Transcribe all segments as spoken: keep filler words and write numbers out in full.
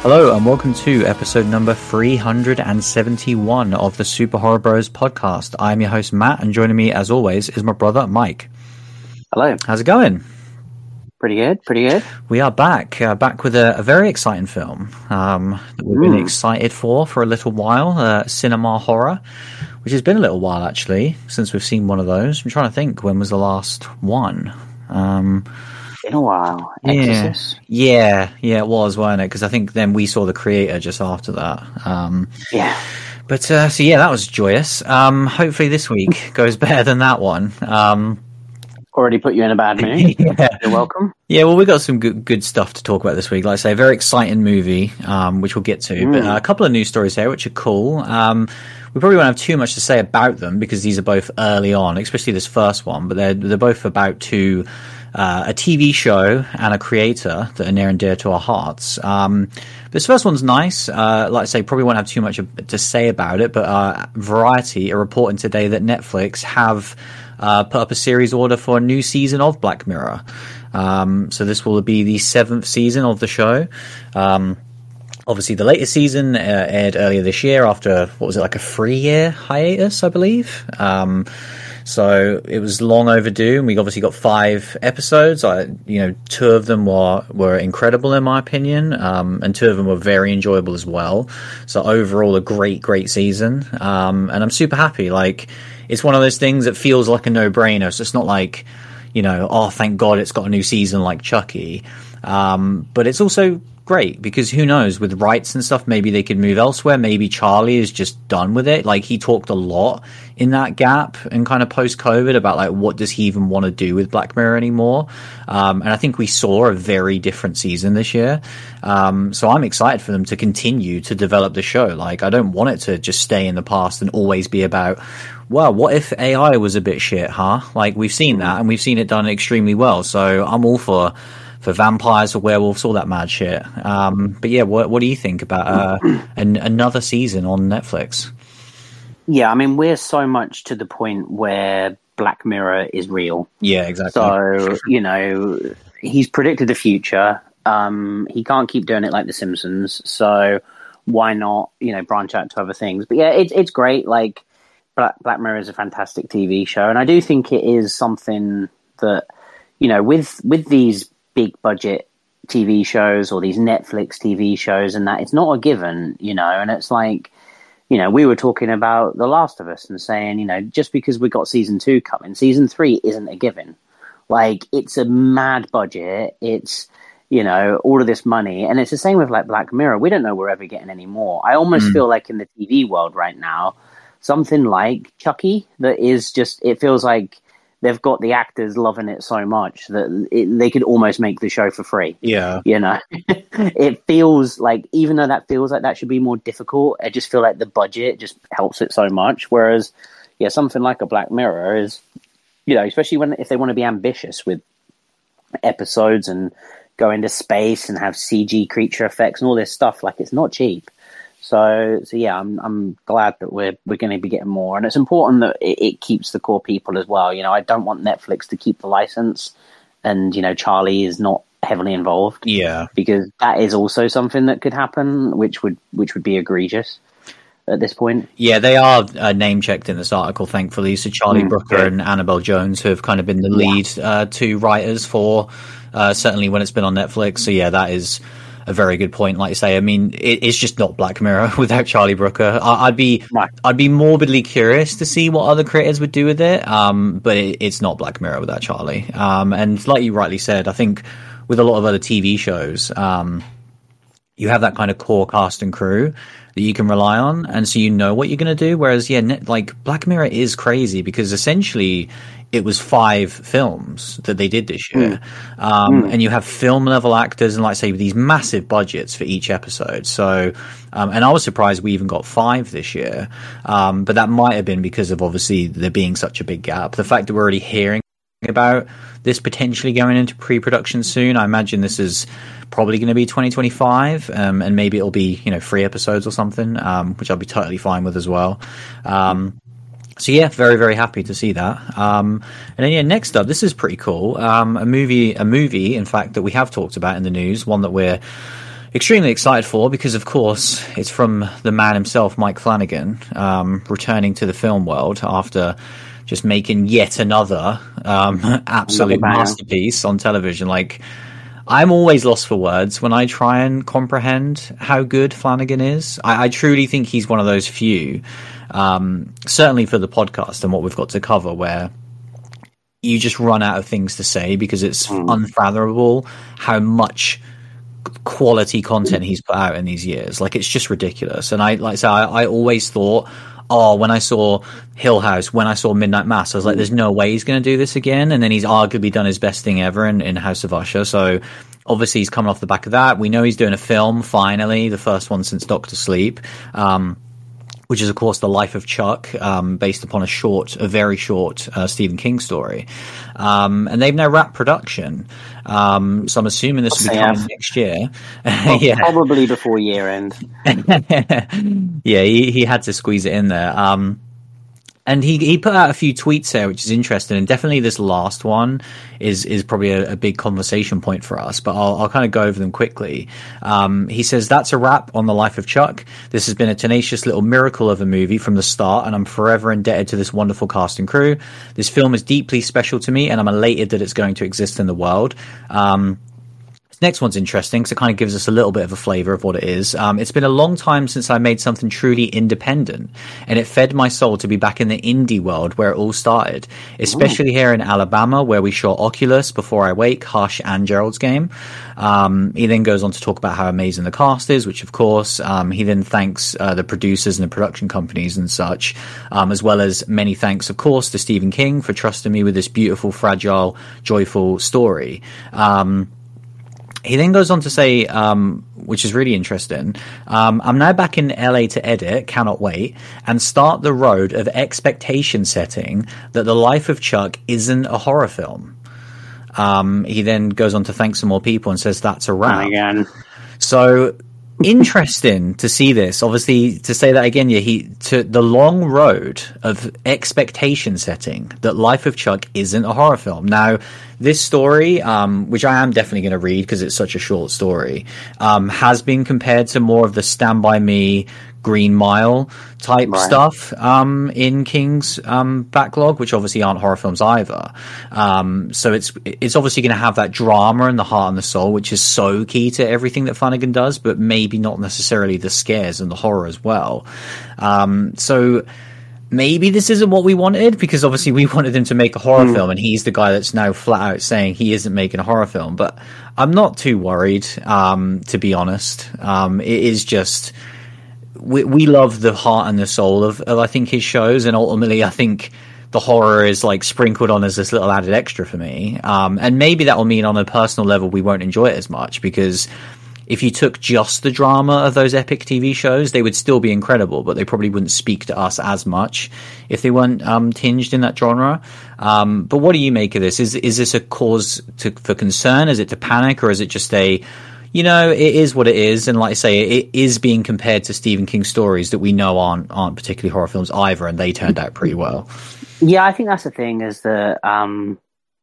Hello and welcome to episode number three hundred seventy-one of the Super Horror Bros podcast. I'm your host Matt, and joining me as always is my brother Mike. Hello. How's it going? Pretty good, pretty good. We are back, uh, back with a, a very exciting film um, that we've mm. been excited for for a little while, uh, Cinema Horror, which has been a little while actually since we've seen one of those. I'm trying to think, when was the last one? Um, in a while. Exorcist? Yeah, yeah, yeah, it was, wasn't it? Because I think then we saw The Creator just after that. Um, yeah. But, uh, so yeah, that was joyous. Um, hopefully this week goes better than that one. Um, Already put you in a bad mood. Yeah. You're welcome. Yeah, well, we've got some good, good stuff to talk about this week. Like I say, a very exciting movie, um, which we'll get to. Mm. But uh, a couple of news stories here, which are cool. Um, we probably won't have too much to say about them because these are both early on, especially this first one. But they're they're both about two, uh, a T V show and a creator that are near and dear to our hearts. Um, this first one's nice. Uh, like I say, probably won't have too much to say about it. But uh, Variety are reporting today that Netflix have uh, put up a series order for a new season of Black Mirror. Um, so this will be the seventh season of the show. Um, obviously the latest season uh, aired earlier this year after, what was it, like a three year hiatus, I believe. Um, so it was long overdue, and we obviously got five episodes. I, you know, two of them were, were incredible in my opinion. Um, and two of them were very enjoyable as well. So overall a great, great season. Um, and I'm super happy. Like, it's one of those things that feels like a no brainer. So it's not like, you know, oh, thank God it's got a new season like Chucky. Um, but it's also great because who knows, with rights and stuff, maybe they could move elsewhere. Maybe Charlie is just done with it. Like, he talked a lot in that gap and kind of post-COVID about, like, what does he even want to do with Black Mirror anymore? Um, and I think we saw a very different season this year. Um, so I'm excited for them to continue to develop the show. Like, I don't want it to just stay in the past and always be about, well, what if A I was a bit shit, huh? Like, we've seen that, and we've seen it done extremely well. So I'm all for for vampires, for werewolves, all that mad shit. Um, but yeah, what what do you think about uh, an, another season on Netflix? Yeah, I mean, we're so much to the point where Black Mirror is real. Yeah, exactly. So, you know, he's predicted the future. Um, he can't keep doing it like The Simpsons. So why not, you know, branch out to other things? But yeah, it's it's great. Like, Black, Black Mirror is a fantastic T V show, and I do think it is something that, you know, with with these big budget T V shows or these Netflix T V shows and that, it's not a given, you know, and it's like, you know, we were talking about The Last of Us and saying, you know, just because we got season two coming, season three isn't a given. Like, it's a mad budget. It's, you know, all of this money. And it's the same with like Black Mirror. We don't know we're ever getting any more. I almost mm. feel like in the T V world right now, something like Chucky, that is just, it feels like they've got the actors loving it so much that it, they could almost make the show for free. Yeah. You know, it feels like, even though that feels like that should be more difficult, I just feel like the budget just helps it so much. Whereas, yeah, something like a Black Mirror is, you know, especially when, if they want to be ambitious with episodes and go into space and have C G creature effects and all this stuff, like, it's not cheap. So, so yeah, I'm I'm glad that we're we're going to be getting more, and it's important that it, it keeps the core people as well. You know, I don't want Netflix to keep the license, and you know, Charlie is not heavily involved. Yeah, because that is also something that could happen, which would which would be egregious at this point. Yeah, they are uh, name checked in this article, thankfully. So Charlie mm, Brooker good. and Annabelle Jones, who have kind of been the lead yeah. uh, two writers for uh, certainly when it's been on Netflix. So yeah, that is a very good point. Like you say, I mean, it, it's just not Black Mirror without Charlie Brooker. I, I'd be, right. I'd be morbidly curious to see what other creators would do with it. Um, but it, it's not Black Mirror without Charlie. Um, and like you rightly said, I think with a lot of other T V shows, um, you have that kind of core cast and crew that you can rely on, and so you know what you're going to do. Whereas, yeah, net, like Black Mirror is crazy because essentially it was five films that they did this year, mm. Um, mm. and you have film level actors and, like say, these massive budgets for each episode. So, um, and I was surprised we even got five this year, um, but that might have been because of obviously there being such a big gap. The fact that we're already hearing about this potentially going into pre-production soon, I imagine this is probably going to be twenty twenty-five, um, and maybe it'll be, you know, three episodes or something, um, which I'll be totally fine with as well. Um, so yeah, very, very happy to see that. Um, and then yeah, next up, this is pretty cool. Um, a movie, a movie, in fact, that we have talked about in the news, one that we're extremely excited for, because of course it's from the man himself, Mike Flanagan, um, returning to the film world after just making yet another um, absolute Another masterpiece on television. Like, I'm always lost for words when I try and comprehend how good Flanagan is. I, I truly think he's one of those few, um, certainly for the podcast and what we've got to cover, where you just run out of things to say because it's mm. unfathomable how much quality content he's put out in these years. Like, it's just ridiculous. And I like I say, I, I always thought, oh, when I saw Hill House, when I saw Midnight Mass, I was like, there's no way he's going to do this again. And then he's arguably done his best thing ever in, in House of Usher. So obviously he's coming off the back of that. We know he's doing a film, finally, the first one since Doctor Sleep, um, which is, of course, The Life of Chuck, um, based upon a short, a very short uh, Stephen King story. Um, and they've now wrapped production. Um, so I'm assuming this will be coming have. next year. Well, yeah. Probably before year end. yeah, he, he had to squeeze it in there. Um, and he he put out a few tweets there, which is interesting. And definitely this last one is is probably a, a big conversation point for us. But I'll, I'll kind of go over them quickly. Um, he says, "That's a wrap on The Life of Chuck. This has been a tenacious little miracle of a movie from the start, and I'm forever indebted to this wonderful cast and crew. This film is deeply special to me, and I'm elated that it's going to exist in the world." Um, Next one's interesting because it kind of gives us a little bit of a flavor of what it is. Um, it's been a long time since I made something truly independent, and it fed my soul to be back in the indie world where it all started, especially Ooh. Here in Alabama, where we shot Oculus, Before I Wake, Hush, and Gerald's Game. Um, he then goes on to talk about how amazing the cast is, which of course, um, he then thanks uh, the producers and the production companies and such, um, as well as many thanks, of course, to Stephen King for trusting me with this beautiful, fragile, joyful story. Um, He then goes on to say, um, which is really interesting, um, I'm now back in L A to edit, cannot wait, and start the road of expectation setting that The Life of Chuck isn't a horror film. Um, he then goes on to thank some more people and says that's a wrap. Again. So interesting to see this. Obviously, to say that again, yeah, he to the long road of expectation setting that Life of Chuck isn't a horror film. Now, this story, um, which I am definitely going to read because it's such a short story, um, has been compared to more of the Stand By Me, Green Mile type right. stuff um, in King's um, backlog, which obviously aren't horror films either. Um, so it's it's obviously going to have that drama and the heart and the soul, which is so key to everything that Flanagan does, but maybe not necessarily the scares and the horror as well. Um, so maybe this isn't what we wanted, because obviously we wanted him to make a horror mm. film, and he's the guy that's now flat out saying he isn't making a horror film. But I'm not too worried, um, to be honest. Um, it is just... We, we love the heart and the soul of, of, I think, his shows, and ultimately, I think the horror is like sprinkled on as this little added extra for me. Um, and maybe that will mean on a personal level we won't enjoy it as much, because if you took just the drama of those epic T V shows, they would still be incredible, but they probably wouldn't speak to us as much if they weren't um, tinged in that genre. Um, but what do you make of this? Is is this a cause to, for concern? Is it to panic, or is it just a, you know, it is what it is, and like I say, it is being compared to Stephen King stories that we know aren't aren't particularly horror films either, and they turned out pretty well. Yeah, I think that's the thing, is that um,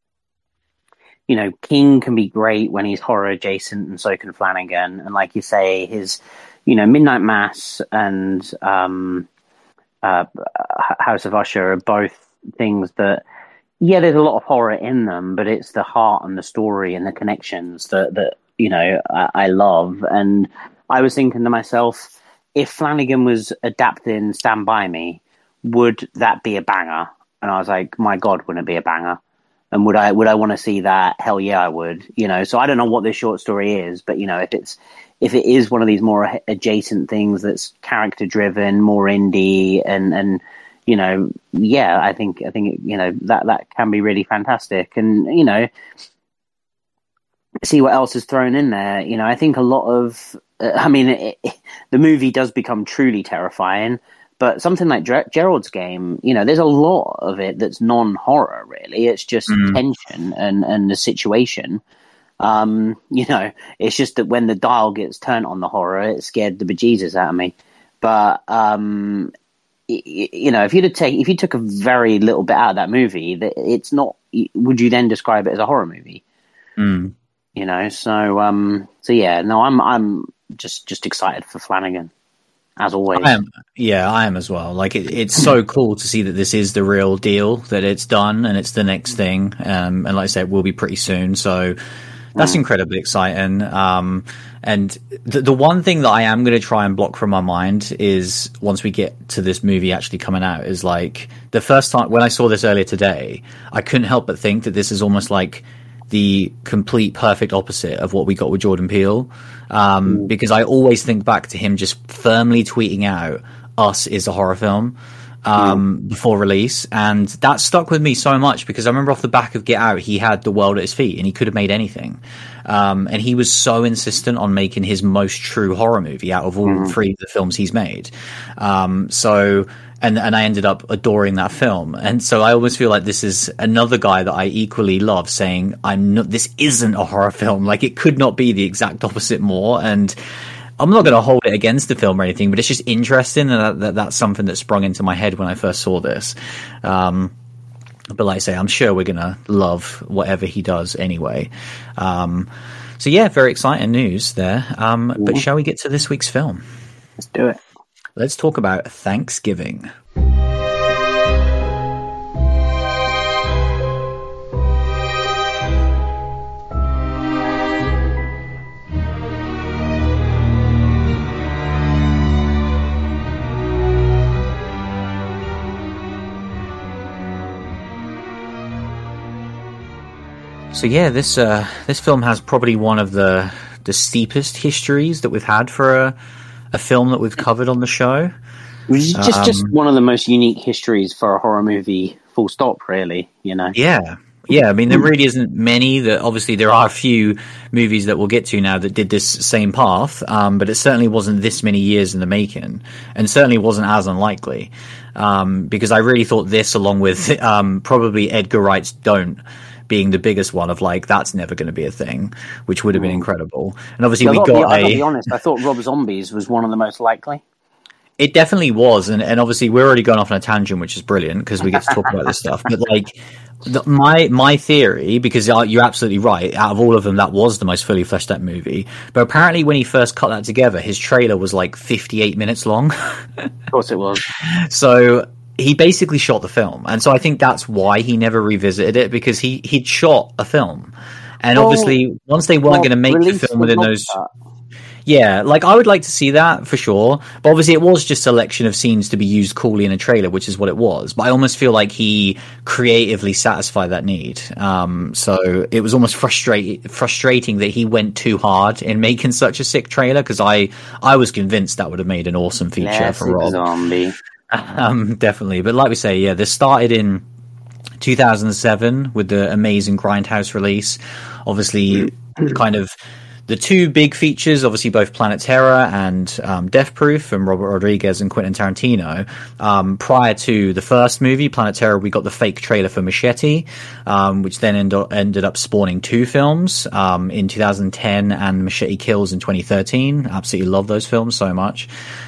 you know, King can be great when he's horror adjacent, and so can Flanagan. And like you say, his, you know, Midnight Mass and um, uh, House of Usher are both things that, yeah, there's a lot of horror in them, but it's the heart and the story and the connections that that. you know, I, I love. And I was thinking to myself, if Flanagan was adapting Stand By Me, would that be a banger? And I was like, my God, wouldn't it be a banger? And would I would I want to see that? Hell yeah, I would. You know, so I don't know what this short story is, but you know, if it's if it is one of these more adjacent things that's character driven, more indie, and and you know, yeah, I think I think you know that that can be really fantastic. And you know, see what else is thrown in there. You know, I think a lot of, uh, I mean, it, it, the movie does become truly terrifying, but something like Ger- Gerald's Game, you know, there's a lot of it that's non-horror, really. It's just mm. tension and, and the situation. Um, you know, it's just that when the dial gets turned on the horror, it scared the bejesus out of me. But, um, y- you know, if you'd have take, if you took a very little bit out of that movie, it's not, would you then describe it as a horror movie? Mm. You know, so um, so yeah, no, I'm I'm just just excited for Flanagan, as always. I am, yeah, I am as well. Like it, it's so cool to see that this is the real deal, that it's done and it's the next thing. Um, and like I said, it will be pretty soon. So that's mm. incredibly exciting. Um, and the, the one thing that I am going to try and block from my mind is once we get to this movie actually coming out is like the first time when I saw this earlier today, I couldn't help but think that this is almost like the complete perfect opposite of what we got with Jordan Peele. Um, mm. because I always think back to him just firmly tweeting out Us is a horror film. Um, mm. before release, and that stuck with me so much because I remember off the back of Get Out, he had the world at his feet and he could have made anything. Um, and he was so insistent on making his most true horror movie out of all mm. three of the films he's made. Um, so, and, and I ended up adoring that film. And so I always feel like this is another guy that I equally love saying, I'm not, this isn't a horror film. Like it could not be the exact opposite more. And I'm not going to hold it against the film or anything, but it's just interesting, and that, that, that's something that sprung into my head when I first saw this. Um, but like I say, I'm sure we're going to love whatever he does anyway. Um, so yeah, very exciting news there. Um, but shall we get to this week's film? Let's do it. Let's talk about Thanksgiving. So yeah, this uh, this film has probably one of the the steepest histories that we've had for a, a film that we've covered on the show. Just um, just one of the most unique histories for a horror movie, full stop, really, you know? Yeah. Yeah, I mean, there really isn't many. That obviously there are a few movies that we'll get to now that did this same path, um, but it certainly wasn't this many years in the making, and certainly wasn't as unlikely, um, because I really thought this, along with um, probably Edgar Wright's Don't, being the biggest one of like, that's never going to be a thing, which would have been incredible. And obviously yeah, we got be, I a... gotta be honest, I thought Rob Zombies was one of the most likely. It definitely was, and, and obviously we're already going off on a tangent, which is brilliant because we get to talk about this stuff. But like, the, my my theory, because you're absolutely right, out of all of them, that was the most fully fleshed out movie. But apparently, when he first cut that together, his trailer was like fifty-eight minutes long. Of course, it was. So he basically shot the film, and so I think that's why he never revisited it, because he he'd shot a film, and well, obviously once they weren't well, going to make the film within those. That. Yeah, like I would like to see that for sure. But obviously it was just selection of scenes to be used coolly in a trailer, which is what it was. But I almost feel like he creatively satisfied that need. Um, so it was almost frustrate- frustrating that he went too hard in making such a sick trailer, because I, I was convinced that would have made an awesome feature Classic for Rob. Zombie. Um, definitely. But like we say, yeah, this started in two thousand seven with the amazing Grindhouse release. Obviously, kind of... The two big features, obviously both Planet Terror and um, Death Proof from Robert Rodriguez and Quentin Tarantino. Um, prior to the first movie, Planet Terror, we got the fake trailer for Machete, um, which then end- ended up spawning two films um, in two thousand ten and Machete Kills in twenty thirteen. Absolutely love those films so much.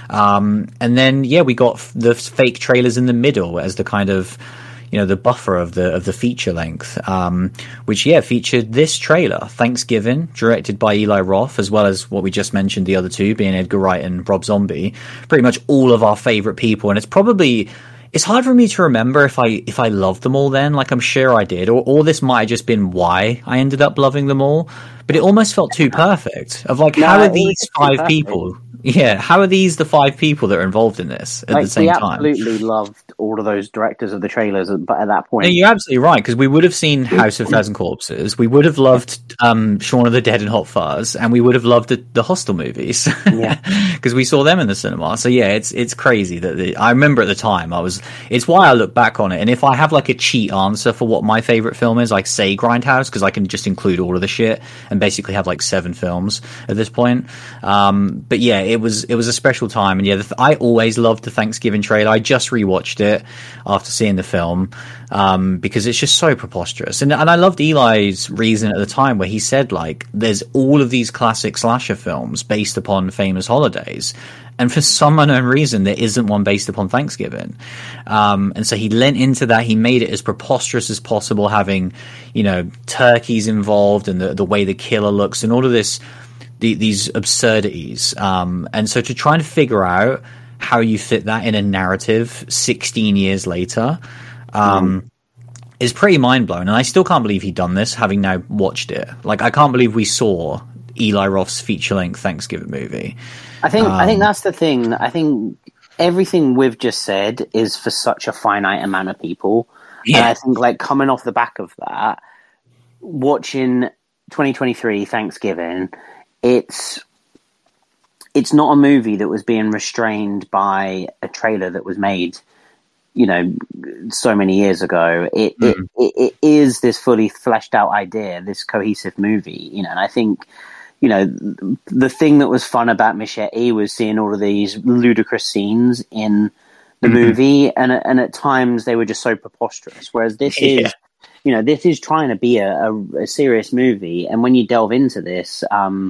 Um, and then, yeah, we got f- the fake trailers in the middle as the kind of... you know, the buffer of the of the feature length, um, which, yeah, featured this trailer, Thanksgiving, directed by Eli Roth, as well as what we just mentioned, the other two, being Edgar Wright and Rob Zombie. Pretty much all of our favourite people, and it's probably... It's hard for me to remember if I if I loved them all then, like I'm sure I did, or, or this might have just been why I ended up loving them all, but it almost felt too perfect, of like, no, how are these five perfect. people... Yeah, how are these the five people that are involved in this at like, the same we time? We absolutely loved all of those directors of the trailers, but at that point... No, you're absolutely right, because we would have seen House of Thousand Corpses, we would have loved um, Shaun of the Dead and Hot Fuzz, and we would have loved the, the Hostel movies, yeah, because we saw them in the cinema. So yeah, it's it's crazy that the, I remember at the time I was. It's why I look back on it, and if I have like a cheat answer for what my favorite film is, like say Grindhouse, because I can just include all of the shit and basically have like seven films at this point. Um, but yeah, it was it was a special time, and yeah, the, I always loved the Thanksgiving trailer. I just rewatched it after seeing the film um, because it's just so preposterous, and and I loved Eli's reason at the time where he said like, there's all of these classic slasher films based upon famous holidays, and for some unknown reason there isn't one based upon Thanksgiving, um, and so he lent into that. He made it as preposterous as possible, having, you know, turkeys involved and the the way the killer looks and all of this the, these absurdities. Um, and so to try and figure out how you fit that in a narrative sixteen years later um, mm. is pretty mind-blowing. And I still can't believe he'd done this, having now watched it. Like, I can't believe we saw Eli Roth's feature-length Thanksgiving movie. I think, um, I think that's the thing. I think everything we've just said is for such a finite amount of people. Yeah. And I think, like, coming off the back of that, watching twenty twenty-three Thanksgiving, it's it's not a movie that was being restrained by a trailer that was made, you know, so many years ago. It, mm. it, it, it is this fully fleshed out idea, this cohesive movie, you know, and I think, you know, the thing that was fun about Machete was seeing all of these ludicrous scenes in the mm-hmm. movie, and, and at times they were just so preposterous, whereas this yeah. is, you know, this is trying to be a, a, a serious movie, and when you delve into this, um,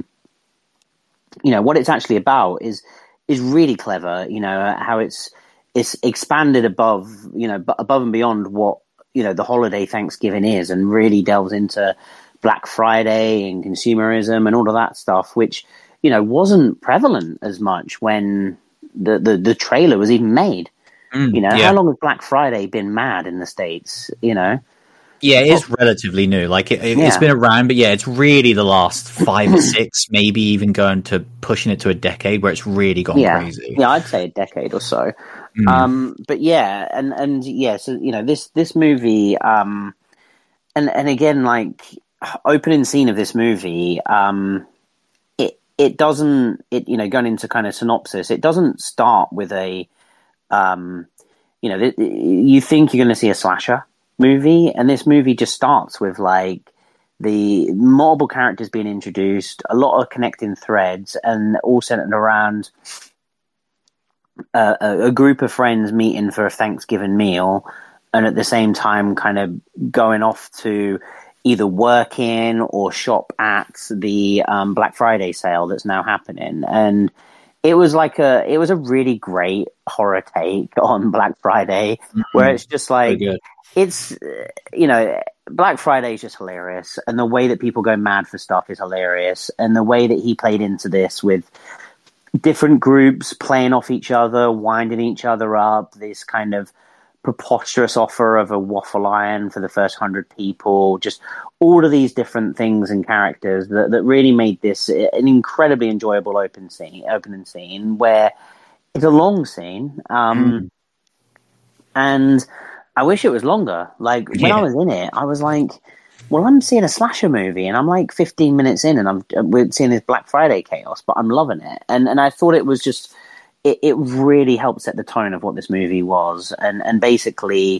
you know, what it's actually about is is really clever. You know, how it's it's expanded above, you know, above and beyond what, you know, the holiday Thanksgiving is, and really delves into Black Friday and consumerism and all of that stuff, which, you know, wasn't prevalent as much when the the, the trailer was even made. Mm, you know, yeah. How long has Black Friday been mad in the States? You know. Yeah, it is relatively new. Like it, it, yeah. It's been around, but yeah, it's really the last five or six, maybe even going to pushing it to a decade where it's really gone yeah. crazy. Yeah, I'd say a decade or so. Mm. Um, but yeah, and and yeah, so you know this this movie, um, and and again, like opening scene of this movie, um, it it doesn't it you know going into kind of synopsis, it doesn't start with a, um, you know, th- you think you're going to see a slasher movie, and this movie just starts with like the multiple characters being introduced, a lot of connecting threads, and all centered around uh, a, a group of friends meeting for a Thanksgiving meal, and at the same time kind of going off to either work in or shop at the um, Black Friday sale that's now happening. And it was like a it was a really great horror take on Black Friday, mm-hmm. where it's just like it's, you know, Black Friday is just hilarious, and the way that people go mad for stuff is hilarious, and the way that he played into this with different groups playing off each other, winding each other up, this kind of preposterous offer of a waffle iron for the first hundred people, just all of these different things and characters that, that really made this an incredibly enjoyable open scene, opening scene, where it's a long scene, um, mm. and I wish it was longer. Like, when yeah. I was in it, I was like, well, I'm seeing a slasher movie, and I'm like fifteen minutes in, and I'm we're seeing this Black Friday chaos, but I'm loving it. And and I thought it was just, it, it really helped set the tone of what this movie was. And, and basically,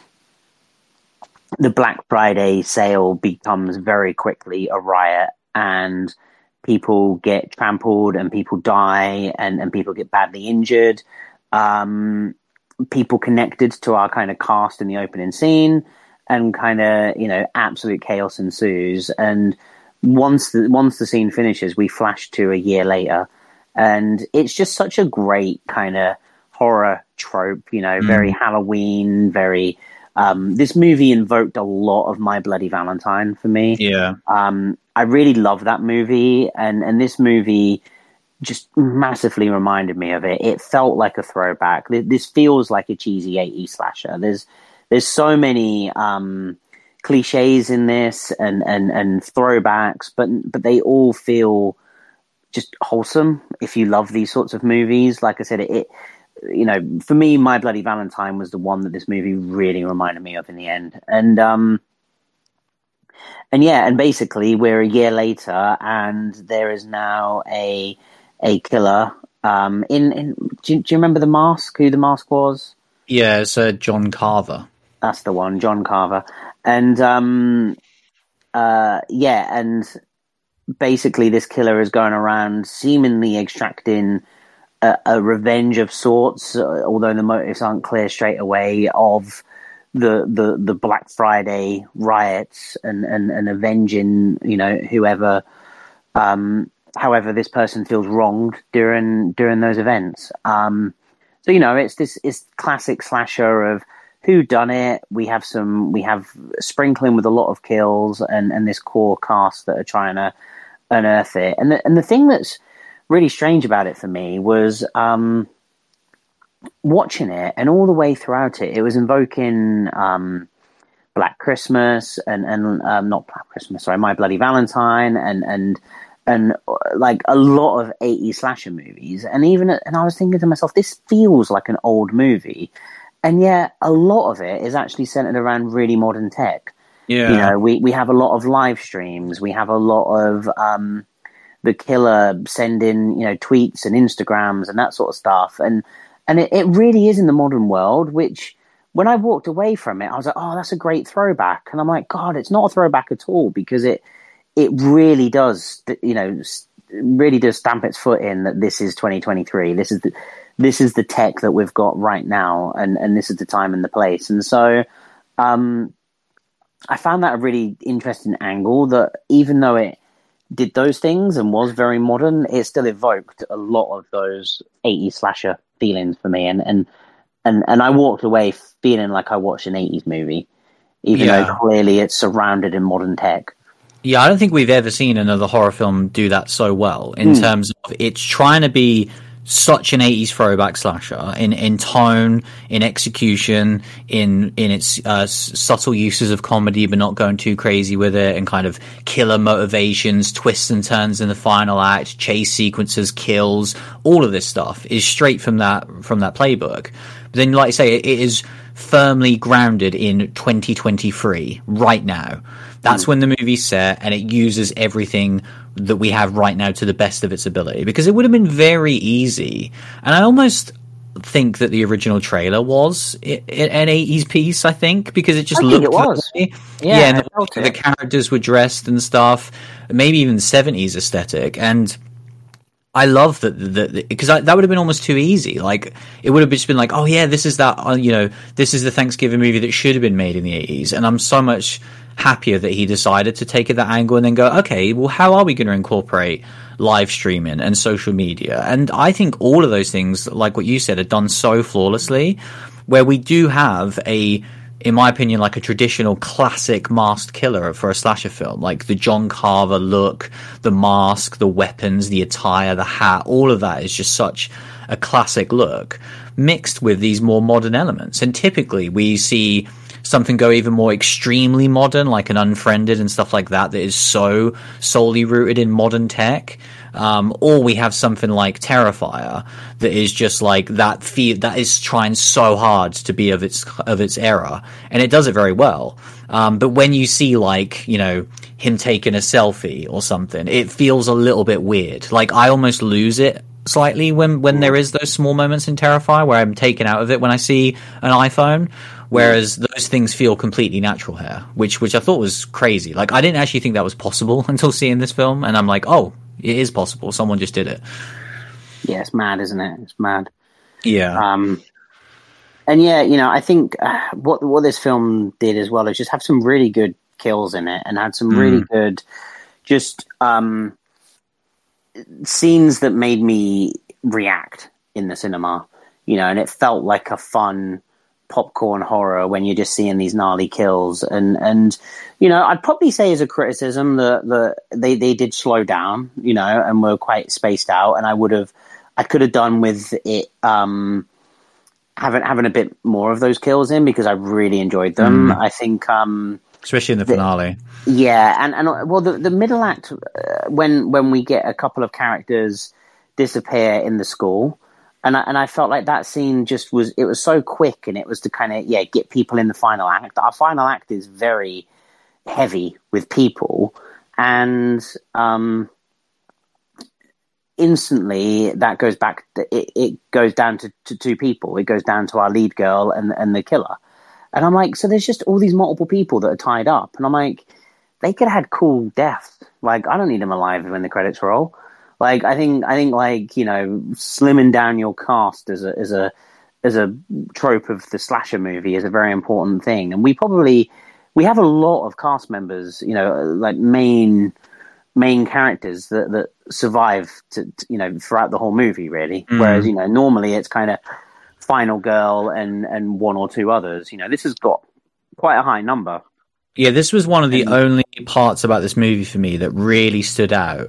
the Black Friday sale becomes very quickly a riot, and people get trampled, and people die, and, and people get badly injured. Um... people connected to our kind of cast in the opening scene, and kind of, you know, absolute chaos ensues. And once the once the scene finishes, we flash to a year later, and it's just such a great kind of horror trope, you know, mm. very Halloween, very um this movie invoked a lot of My Bloody Valentine for me. Yeah. um I really love that movie, and and this movie just massively reminded me of it. It felt like a throwback. This feels like a cheesy eighties slasher. There's there's so many um, cliches in this, and, and, and throwbacks, but but they all feel just wholesome if you love these sorts of movies. Like I said, it, it you know, for me, My Bloody Valentine was the one that this movie really reminded me of in the end. And um, and yeah, and basically we're a year later, and there is now a a killer. Um, in, in do, you, do you remember The Mask? Who The Mask was? Yeah, it's uh, John Carver. That's the one, John Carver. And um, uh, yeah, and basically this killer is going around seemingly extracting a, a revenge of sorts, although the motives aren't clear straight away, of the the, the Black Friday riots, and, and, and avenging, you know, whoever. Um, however this person feels wronged during during those events. Um, so, you know, it's this it's classic slasher of who done it. We have some we have sprinkling with a lot of kills, and, and this core cast that are trying to unearth it. And the, and the thing that's really strange about it for me was um, watching it, and all the way throughout it, it was invoking um, Black Christmas and and um, not Black Christmas, sorry, My Bloody Valentine, and and and uh, like a lot of eighties slasher movies. And even and I was thinking to myself, this feels like an old movie, and yet a lot of it is actually centered around really modern tech. Yeah, you know, we we have a lot of live streams, we have a lot of um, the killer sending, you know, tweets and Instagrams and that sort of stuff, and and it, it really is in the modern world, which when I walked away from it, I was like, oh, that's a great throwback. And I'm like, God, it's not a throwback at all, because it it really does, you know, really does stamp its foot in that this is twenty twenty-three. This is the, this is the tech that we've got right now, and, and this is the time and the place. And so um, I found that a really interesting angle, that even though it did those things and was very modern, it still evoked a lot of those eighties slasher feelings for me. And, and, and, and I walked away feeling like I watched an eighties movie, even yeah. though clearly it's surrounded in modern tech. Yeah, I don't think we've ever seen another horror film do that so well, in mm. terms of it's trying to be such an eighties throwback slasher in, in tone, in execution, in in its uh, subtle uses of comedy, but not going too crazy with it, and kind of killer motivations, twists and turns in the final act, chase sequences, kills, all of this stuff is straight from that from that playbook. But then, like I say, it, it is firmly grounded in twenty twenty-three right now. That's mm. when the movie's set, and it uses everything that we have right now to the best of its ability, because it would have been very easy. And I almost think that the original trailer was an eighties piece, I think, because it just I looked think it was. Like, yeah, yeah, and the, the characters were dressed and stuff, maybe even seventies aesthetic. And I love that, that because that would have been almost too easy. Like, it would have just been like, oh yeah, this is that, uh, you know, this is the Thanksgiving movie that should have been made in the eighties. And I'm so much happier that he decided to take it that angle and then go, okay, well, how are we going to incorporate live streaming and social media? And I think all of those things, like what you said, are done so flawlessly, where we do have a, in my opinion, like a traditional classic masked killer for a slasher film, like the John Carver look, the mask, the weapons, the attire, the hat, all of that is just such a classic look, mixed with these more modern elements. And typically we see something go even more extremely modern, like an Unfriended and stuff like that, that is so solely rooted in modern tech. Um, or we have something like Terrifier that is just like that feel that is trying so hard to be of its of its era, and it does it very well. Um, but when you see, like, you know, him taking a selfie or something, it feels a little bit weird. Like, I almost lose it slightly when when there is those small moments in Terrifier where I'm taken out of it when I see an iPhone. Whereas those things feel completely natural here, which which I thought was crazy. Like, I didn't actually think that was possible until seeing this film, and I'm like, oh, it is possible. Someone just did it. Yeah, it's mad, isn't it? It's mad. Yeah. Um, and yeah, you know, I think uh, what what this film did as well is just have some really good kills in it, and had some really mm. good, just um, scenes that made me react in the cinema. You know, and it felt like a fun popcorn horror when you're just seeing these gnarly kills. And and you know, I'd probably say as a criticism that the they they did slow down, you know, and were quite spaced out, and I would have I could have done with it um having having a bit more of those kills in, because I really enjoyed them. mm. I think um especially in the finale. The, yeah, and and well, the the middle act, uh, when when we get a couple of characters disappear in the school. And I, and I felt like that scene just was, it was so quick, and it was to kind of, yeah, get people in the final act. Our final act is very heavy with people, and um, instantly that goes back, it, it goes down to, to two people. It goes down to our lead girl and, and the killer. And I'm like, so there's just all these multiple people that are tied up. And I'm like, they could have had cool deaths. Like, I don't need them alive when the credits roll. Like, I think, I think, like, you know, slimming down your cast as a, as a, as a trope of the slasher movie is a very important thing. And we probably, we have a lot of cast members, you know, like main, main characters that, that survive to, to, you know, throughout the whole movie, really. Mm. Whereas, you know, normally it's kind of final girl and, and one or two others. You know, this has got quite a high number. Yeah, this was one of the only parts about this movie for me that really stood out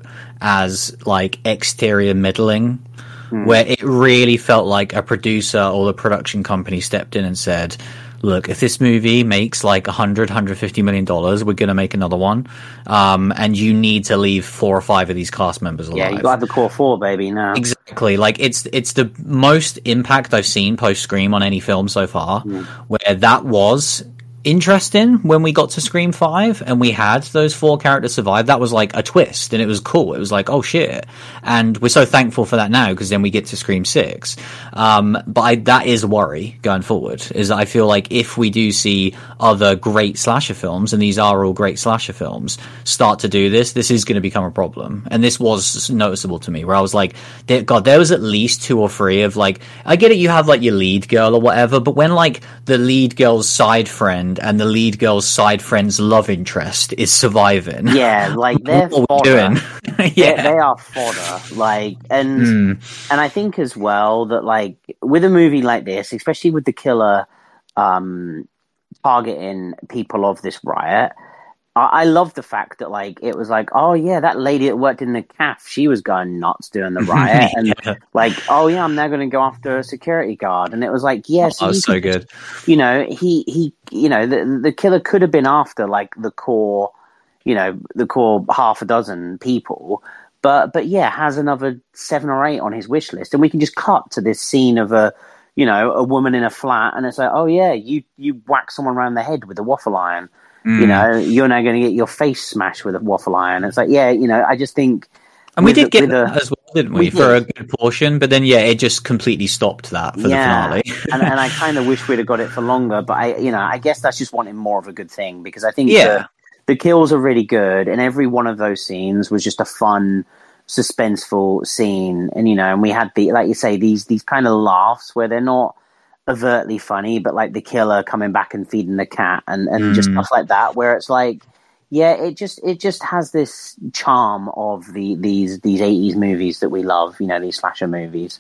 as like exterior middling, mm. where it really felt like a producer or the production company stepped in and said, look, if this movie makes like one hundred, one hundred fifty million dollars, we're going to make another one. Um, and you need to leave four or five of these cast members alive. Yeah, you got to have the core four, baby, now. Exactly. Like, it's it's the most impact I've seen post-Scream on any film so far, mm. where that was interesting when we got to Scream five and we had those four characters survive. That was like a twist and it was cool. It was like, oh shit. And we're so thankful for that now because then we get to Scream six. Um, but I, that is a worry going forward, is that I feel like if we do see other great slasher films, and these are all great slasher films, start to do this, this is going to become a problem. And this was noticeable to me where I was like, God, there was at least two or three of like, I get it, you have like your lead girl or whatever, but when like the lead girl's side friend and the lead girl's side friend's love interest is surviving. Yeah, like they're fodder. Doing? yeah, they, they are fodder. Like, and mm. and I think as well that like with a movie like this, especially with the killer um, targeting people of this riot, I love the fact that, like, it was like, oh, yeah, that lady that worked in the cafe, she was going nuts doing the riot. And, yeah. like, oh, yeah, I'm now going to go after a security guard. And it was like, yes. Yeah, oh, so good. You know, he, he, you know, the, the killer could have been after, like, the core, you know, the core half a dozen people. But, but yeah, has another seven or eight on his wish list. And we can just cut to this scene of a, you know, a woman in a flat. And it's like, oh, yeah, you, you whack someone around the head with a waffle iron. Mm. You know, you're now going to get your face smashed with a waffle iron. It's like, yeah, you know, I just think... And we did get that as well, didn't we, we for did. a good portion? But then, yeah, it just completely stopped that for yeah. the finale. and, and I kind of wish we'd have got it for longer. But, I, you know, I guess that's just wanting more of a good thing. Because I think yeah. the, the kills are really good. And every one of those scenes was just a fun, suspenseful scene. And, you know, and we had, the like you say, these these kind of laughs where they're not overtly funny, but like the killer coming back and feeding the cat and, and mm. just stuff like that, where it's like, yeah, it just it just has this charm of the these these eighties movies that we love, you know, these slasher movies.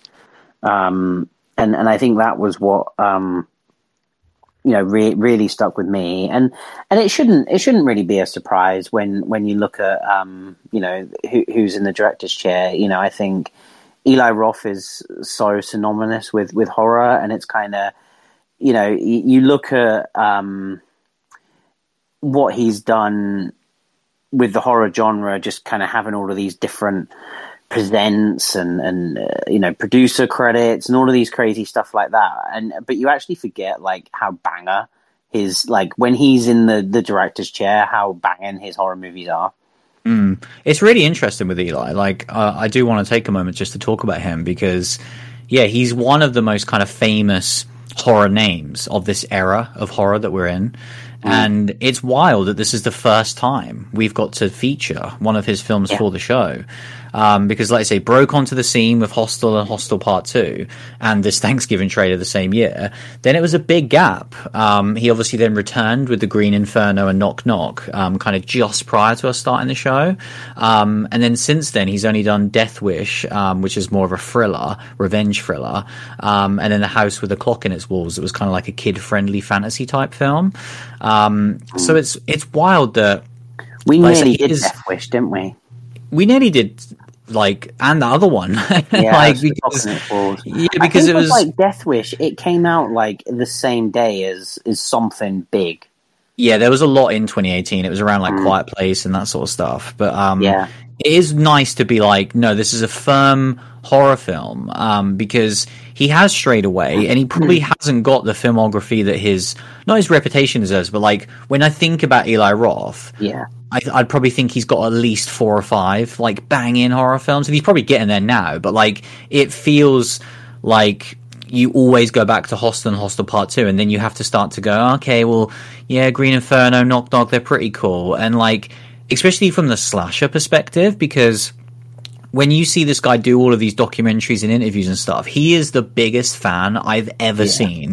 Um, and, and I think that was what um, you know re- really stuck with me. And and it shouldn't it shouldn't really be a surprise when when you look at um, you know who, who's in the director's chair. You know, I think Eli Roth is so synonymous with, with horror, and it's kind of, you know, you, you look at um, what he's done with the horror genre, just kind of having all of these different presents and, and uh, you know, producer credits and all of these crazy stuff like that. And but you actually forget, like, how banger his, like, when he's in the, the director's chair, how banging his horror movies are. Mm. It's really interesting with Eli. Like, uh, I do want to take a moment just to talk about him because, yeah, he's one of the most kind of famous horror names of this era of horror that we're in. Mm. And it's wild that this is the first time we've got to feature one of his films yeah. for the show. Um, because, like I say, broke onto the scene with Hostel and Hostel Part two and this Thanksgiving trailer the same year. Then it was a big gap. Um, he obviously then returned with The Green Inferno and Knock Knock, um, kind of just prior to us starting the show. Um, and then since then, he's only done Death Wish, um, which is more of a thriller, revenge thriller. Um, and then The House with a Clock in Its Walls. It was kind of like a kid-friendly fantasy type film. Um, so it's it's wild that... We like, nearly did is, Death Wish, didn't we? We nearly did... like and the other one yeah, like because, yeah because it was like Death Wish, it came out like the same day as as something big. Yeah, there was a lot in twenty eighteen. It was around like mm. Quiet Place and that sort of stuff, but um yeah it is nice to be like, no, this is a firm horror film, um because he has strayed away and he probably hasn't got the filmography that his not his reputation deserves, but like when I think about Eli Roth, yeah I, I'd probably think he's got at least four or five like bang-in horror films, and he's probably getting there now. But like, it feels like you always go back to Hostel and Hostel Part Two, and then you have to start to go, okay, well, yeah, Green Inferno, Knock Knock, they're pretty cool, and like, especially from the slasher perspective, because when you see this guy do all of these documentaries and interviews and stuff, he is the biggest fan I've ever yeah. seen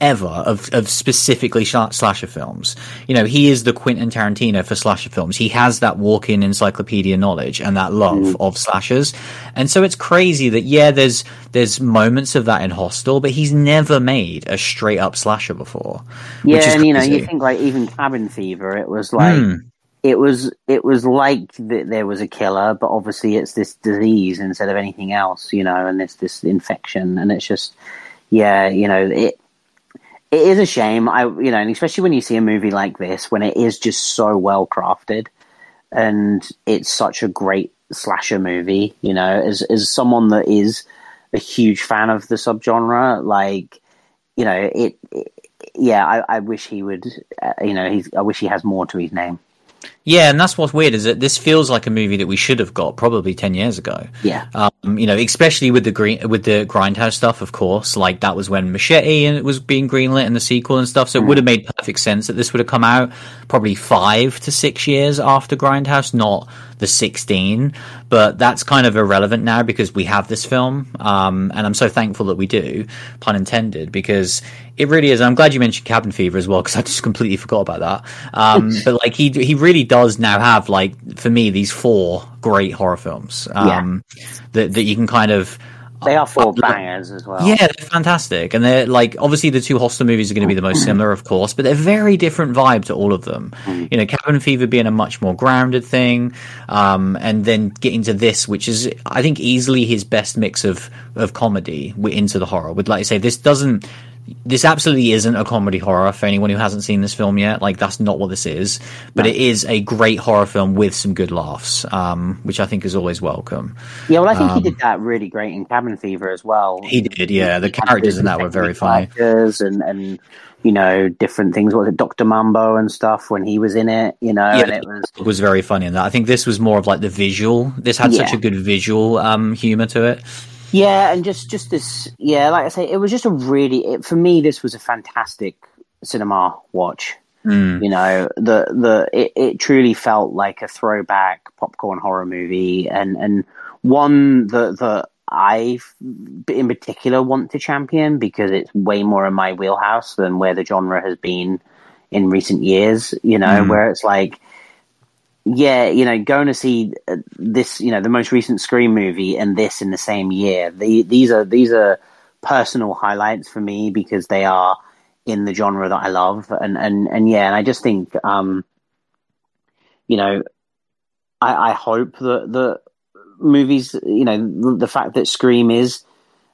ever of, of specifically sh- slasher films. You know, he is the Quentin Tarantino for slasher films. He has that walk-in encyclopedia knowledge and that love mm. of slashers. And so it's crazy that, yeah, there's there's moments of that in Hostel, but he's never made a straight-up slasher before. Yeah, which is and, you know, crazy. you think, like, even Cabin Fever, it was like... Mm. It was it was like that there was a killer, but obviously it's this disease instead of anything else, you know, and it's this infection, and it's just, yeah, you know, it it is a shame, I you know, and especially when you see a movie like this, when it is just so well crafted, and it's such a great slasher movie, you know, as as someone that is a huge fan of the subgenre, like, you know, it, it yeah, I, I wish he would, uh, you know, he's I wish he has more to his name. Yeah, and that's what's weird is that this feels like a movie that we should have got probably ten years ago. Yeah, um, you know, especially with the green with the Grindhouse stuff, of course. Like that was when Machete and it was being greenlit and the sequel and stuff. So mm. it would have made perfect sense that this would have come out probably five to six years after Grindhouse, not the sixteen. But that's kind of irrelevant now because we have this film, um, and I'm so thankful that we do, pun intended, because it really is. I'm glad you mentioned Cabin Fever as well because I just completely forgot about that. Um, but like he he really does now have, like, for me, these four great horror films um, yeah. that that you can kind of. They are four bangers as well. Yeah, they're fantastic. And they're, like, obviously the two Hostel movies are going to be the most similar, of course, but they're very different vibe to all of them. Mm. You know, Cabin Fever being a much more grounded thing, um, and then getting to this, which is, I think, easily his best mix of, of comedy into the horror. With, like I say, this doesn't... This absolutely isn't a comedy horror for anyone who hasn't seen this film yet. Like, that's not what this is. But no. It is a great horror film with some good laughs, um, which I think is always welcome. Yeah, well, I think um, he did that really great in Cabin Fever as well. He did, yeah. The he characters in that were very funny. And, and, you know, different things. What was it, Doctor Mambo and stuff when he was in it, you know? Yeah, and it was... it was very funny in that. I think this was more of, like, the visual. This had yeah. such a good visual um, humor to it. Yeah, and just, just this, yeah, like I say, it was just a really, it, for me, this was a fantastic cinema watch. Mm. You know, the, the, it, it truly felt like a throwback popcorn horror movie, and, and one that, that I, in particular, want to champion because it's way more in my wheelhouse than where the genre has been in recent years, you know, mm. where it's like, yeah, you know, going to see this, you know, the most recent Scream movie and this in the same year. The, these are these are personal highlights for me because they are in the genre that I love, and and, and yeah, and I just think, um, you know, I, I hope that the movies, you know, the fact that Scream is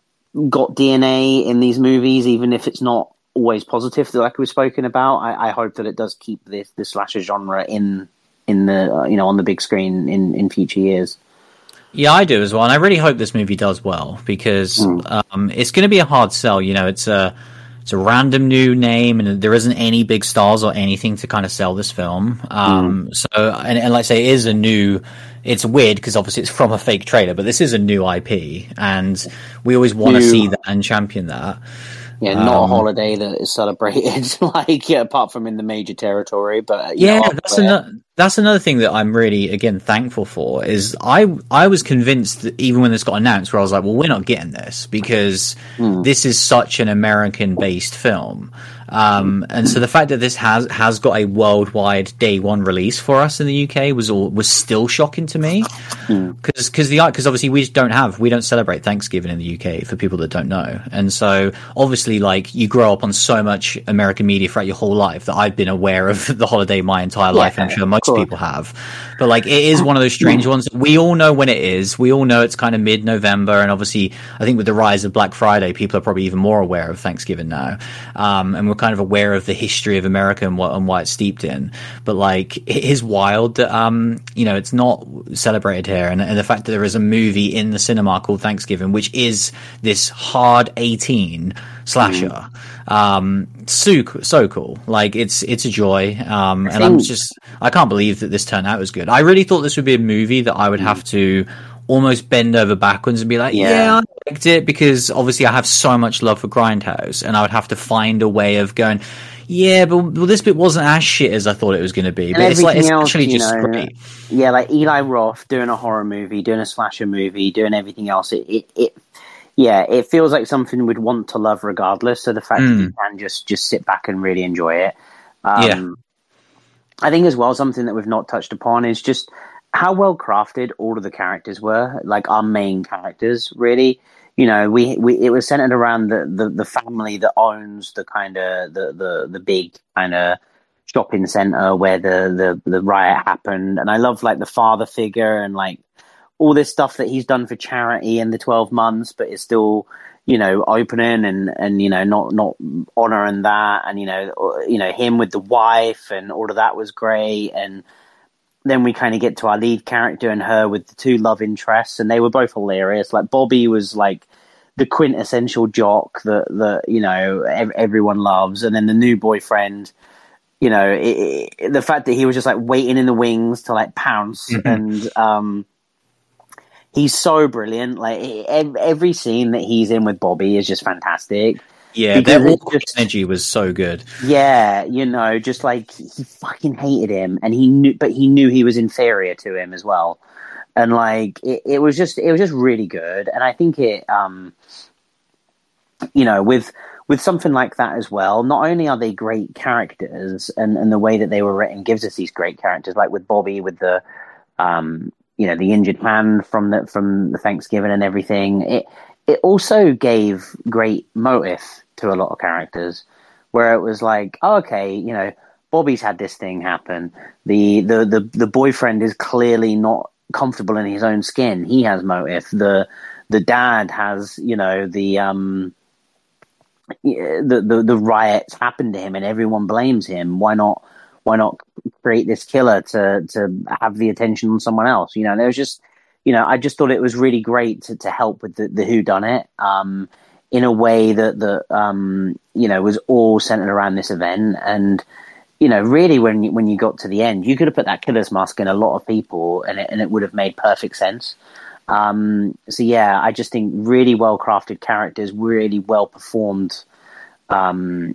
got D N A in these movies, even if it's not always positive, like we've spoken about, I, I hope that it does keep this the slasher genre in. in the uh, you know on the big screen in, in future years. Yeah, I do as well, and I really hope this movie does well because mm. um, it's going to be a hard sell. You know, it's a it's a random new name, and there isn't any big stars or anything to kind of sell this film. Um, mm. So, and, and like I say, it is a new. It's weird because obviously it's from a fake trailer, but this is a new I P, and we always want to see that and champion that. Yeah, not um, a holiday that is celebrated, like, yeah, apart from in the major territory. But yeah, know, that's another that's another thing that I'm really again thankful for. Is I I was convinced that even when this got announced, where I was like, well, we're not getting this because mm. this is such an American based film. Um, and so the fact that this has has got a worldwide day one release for us in the U K was all, was still shocking to me because mm. because the because obviously we just don't have we don't celebrate Thanksgiving in the U K for people that don't know, and so obviously like you grow up on so much American media throughout your whole life that I've been aware of the holiday my entire life, yeah, and I'm sure most people have. But like it is one of those strange ones. We all know when it is. We all know it's kind of mid November, and obviously I think with the rise of Black Friday, people are probably even more aware of Thanksgiving now, um, and we're kind of aware of the history of America and what and why it's steeped in. But like it is wild that um you know it's not celebrated here, and, and the fact that there is a movie in the cinema called Thanksgiving, which is this hard eighteen slasher. Mm. Um, so so cool. Like it's it's a joy. Um, and think... I'm just I can't believe that this turned out as good. I really thought this would be a movie that I would mm. have to almost bend over backwards and be like, yeah. yeah, I liked it, because obviously I have so much love for Grindhouse, and I would have to find a way of going, yeah, but well, this bit wasn't as shit as I thought it was going to be. But it's like it's else, actually just know, great. Yeah, like Eli Roth doing a horror movie, doing a slasher movie, doing everything else. It, it, it yeah, it feels like something we'd want to love regardless. So the fact Mm. that you can just just sit back and really enjoy it. Um, Yeah. I think as well, something that we've not touched upon is just how well crafted all of the characters were. Like our main characters, really. You know, we, we it was centered around the, the, the family that owns the kind of the, the, the big kind of shopping center where the, the, the riot happened. And I love like the father figure and like all this stuff that he's done for charity in the twelve months, but is still, you know, opening and, and, you know, not, not honoring that. And, you know, you know, him with the wife and all of that was great. And then we kind of get to our lead character and her with the two love interests, and they were both hilarious. Like Bobby was like the quintessential jock that, that, you know, ev- everyone loves. And then the new boyfriend, you know, it, it, the fact that he was just like waiting in the wings to like pounce Mm-hmm. and, um, he's so brilliant. Like every scene that he's in with Bobby is just fantastic. Yeah, Because their it's awkward just- energy was so good. Yeah, you know, just like he fucking hated him, and he knew, but he knew he was inferior to him as well. And like it, it was just, it was just really good. And I think it, um, you know, with with something like that as well. Not only are they great characters, and and the way that they were written gives us these great characters. Like with Bobby, with the, um, you know, the injured hand from the from the Thanksgiving and everything. It it also gave great motive to a lot of characters, where it was like, oh, okay, you know, Bobby's had this thing happen. The, the the the boyfriend is clearly not comfortable in his own skin. He has motive. The the dad has, you know, the um the the, the riots happened to him and everyone blames him. Why not? Why not create this killer to to have the attention on someone else? You know, there was just, you know, I just thought it was really great to, to help with the, the whodunit um, in a way that, that um, you know, was all centered around this event. And, you know, really when you, when you got to the end, you could have put that killer's mask in a lot of people and it, and it would have made perfect sense. Um, so, yeah, I just think really well-crafted characters, really well-performed um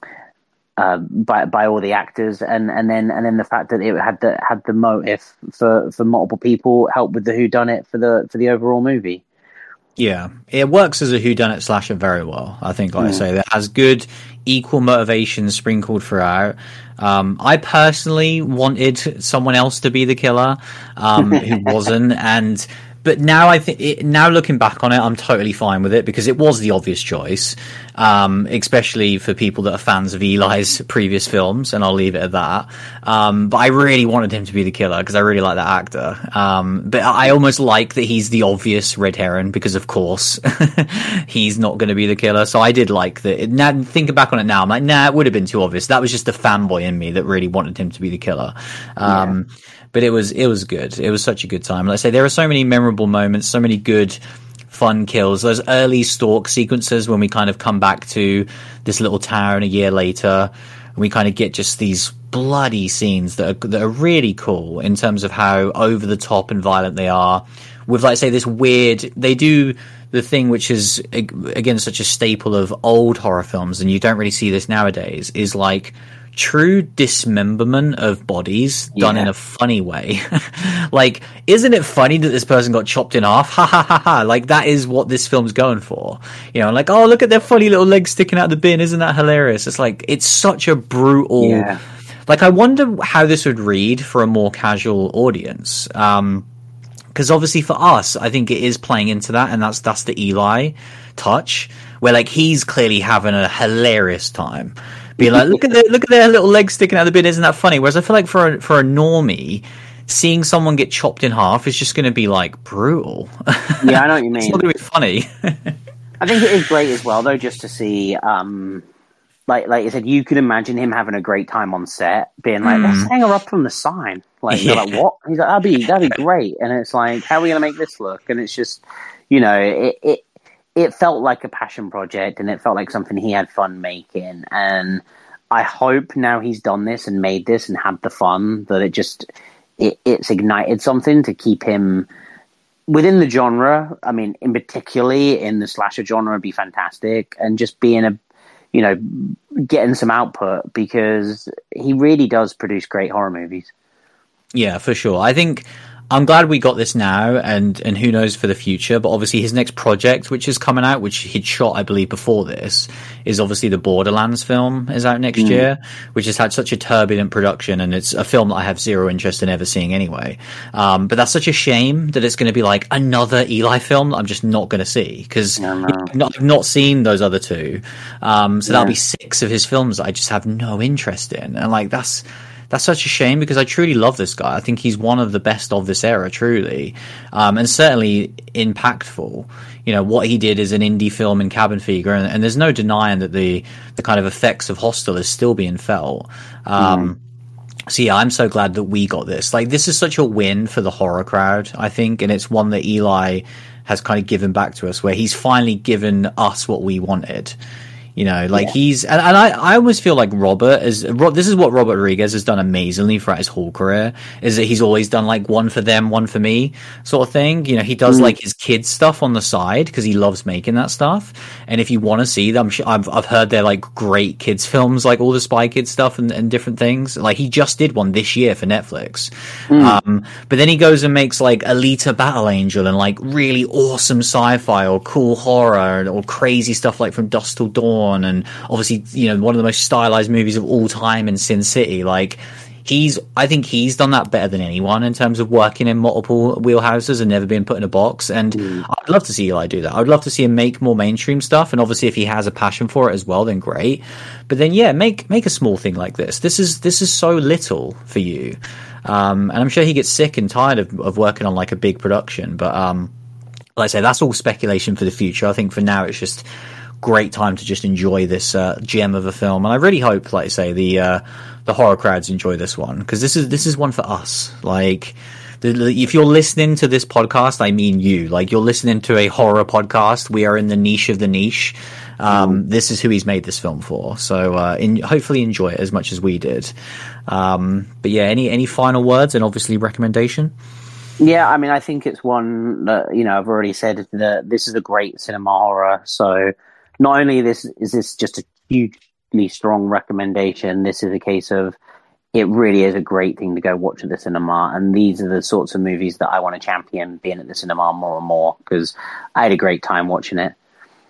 Uh, by by all the actors, and, and then and then the fact that it had the had the motive for, for multiple people helped with the whodunit for the for the overall movie. Yeah, it works as a whodunit slasher very well. I think, like Mm. I say, that has good equal motivation sprinkled throughout. Um, I personally wanted someone else to be the killer, um, who wasn't, and but now I think it, now looking back on it, I'm totally fine with it because it was the obvious choice, um, especially for people that are fans of Eli's previous films, and I'll leave it at that. Um, but I really wanted him to be the killer because I really like that actor. Um, but I almost like that he's the obvious red herring because, of course, he's not going to be the killer. So I did like that. It, now thinking back on it now, I'm like, nah, it would have been too obvious. That was just the fanboy in me that really wanted him to be the killer. Um, yeah. But it was it was good. It was such a good time. Like I say, there are so many memorable moments, so many good, fun kills. Those early stalk sequences when we kind of come back to this little town a year later, and we kind of get just these bloody scenes that are, that are really cool in terms of how over the top and violent they are. With, like I say, this weird, they do the thing which is again such a staple of old horror films, and you don't really see this nowadays. Is like true dismemberment of bodies done yeah. in a funny way. Like, isn't it funny that this person got chopped in half? Ha ha ha ha. Like, that is what this film's going for. You know, like, oh, look at their funny little legs sticking out of the bin. Isn't that hilarious? It's like, it's such a brutal. Yeah. Like, I wonder how this would read for a more casual audience. Um, because obviously for us, I think it is playing into that, and that's that's the Eli touch, where like he's clearly having a hilarious time. Be like, look at the look at their little legs sticking out of the bin, isn't that funny? Whereas I feel like for a, for a normie, seeing someone get chopped in half is just going to be like brutal. Yeah, I know what you mean. It's not going to be funny. I think it is great as well, though, just to see, um, like like you said, you could imagine him having a great time on set, being like, mm. let's hang her up from the sign. Like, yeah. They're like, what? He's like, that'd be that'd be great. And it's like, how are we going to make this look? And it's just, you know, it. it It felt like a passion project, and it felt like something he had fun making. And I hope now he's done this and made this and had the fun, that it just it, it's ignited something to keep him within the genre. I mean, in particularly in the slasher genre, would be fantastic, and just being a you know getting some output, because he really does produce great horror movies. Yeah, for sure. I think I'm glad we got this now, and and who knows for the future. But obviously, his next project, which is coming out, which he'd shot, I believe, before this, is obviously the Borderlands film is out next mm. year, which has had such a turbulent production, and it's a film that I have zero interest in ever seeing anyway. Um, but that's such a shame that it's going to be like another Eli film that I'm just not going to see, because no, no. I've not, not seen those other two. Um, so yeah. that'll be six of his films that I just have no interest in, and like that's. That's such a shame, because I truly love this guy. I think he's one of the best of this era, truly. Um, and certainly impactful. You know, what he did as an indie film in Cabin Fever, and, and there's no denying that the, the kind of effects of Hostel is still being felt. Um, mm. So yeah, I'm so glad that we got this. Like, this is such a win for the horror crowd, I think, and it's one that Eli has kind of given back to us, where he's finally given us what we wanted. You know, like yeah. he's, and, and I, I almost feel like Robert is, this is what Robert Rodriguez has done amazingly throughout his whole career, is that he's always done like one for them, one for me sort of thing. You know, he does mm. like his kids stuff on the side because he loves making that stuff. And if you want to see them, I've, I've heard they're like great kids films, like all the Spy Kids stuff and, and different things. Like he just did one this year for Netflix. Mm. Um, but then he goes and makes like Alita Battle Angel and like really awesome sci-fi or cool horror or crazy stuff like From Dusk Till Dawn. And obviously, you know, one of the most stylized movies of all time in Sin City. Like, he's, I think he's done that better than anyone in terms of working in multiple wheelhouses and never being put in a box. And mm. I'd love to see Eli do that. I'd love to see him make more mainstream stuff. And obviously, if he has a passion for it as well, then great. But then, yeah, make make a small thing like this. This is this is so little for you. Um, and I'm sure he gets sick and tired of, of working on like a big production. But um, like I say, that's all speculation for the future. I think for now, it's just great time to just enjoy this uh, gem of a film, and I really hope, like I say, the uh, the horror crowds enjoy this one, because this is this is one for us. Like, the, if you're listening to this podcast, I mean you. Like, you're listening to a horror podcast. We are in the niche of the niche. Um, mm. This is who he's made this film for. So uh, in, hopefully enjoy it as much as we did. Um, but yeah, any any final words and obviously recommendation? Yeah, I mean, I think it's one that, you know, I've already said that this is a great cinema horror. So not only this is this just a hugely strong recommendation, this is a case of it really is a great thing to go watch at the cinema. And these are the sorts of movies that I want to champion being at the cinema more and more, because I had a great time watching it.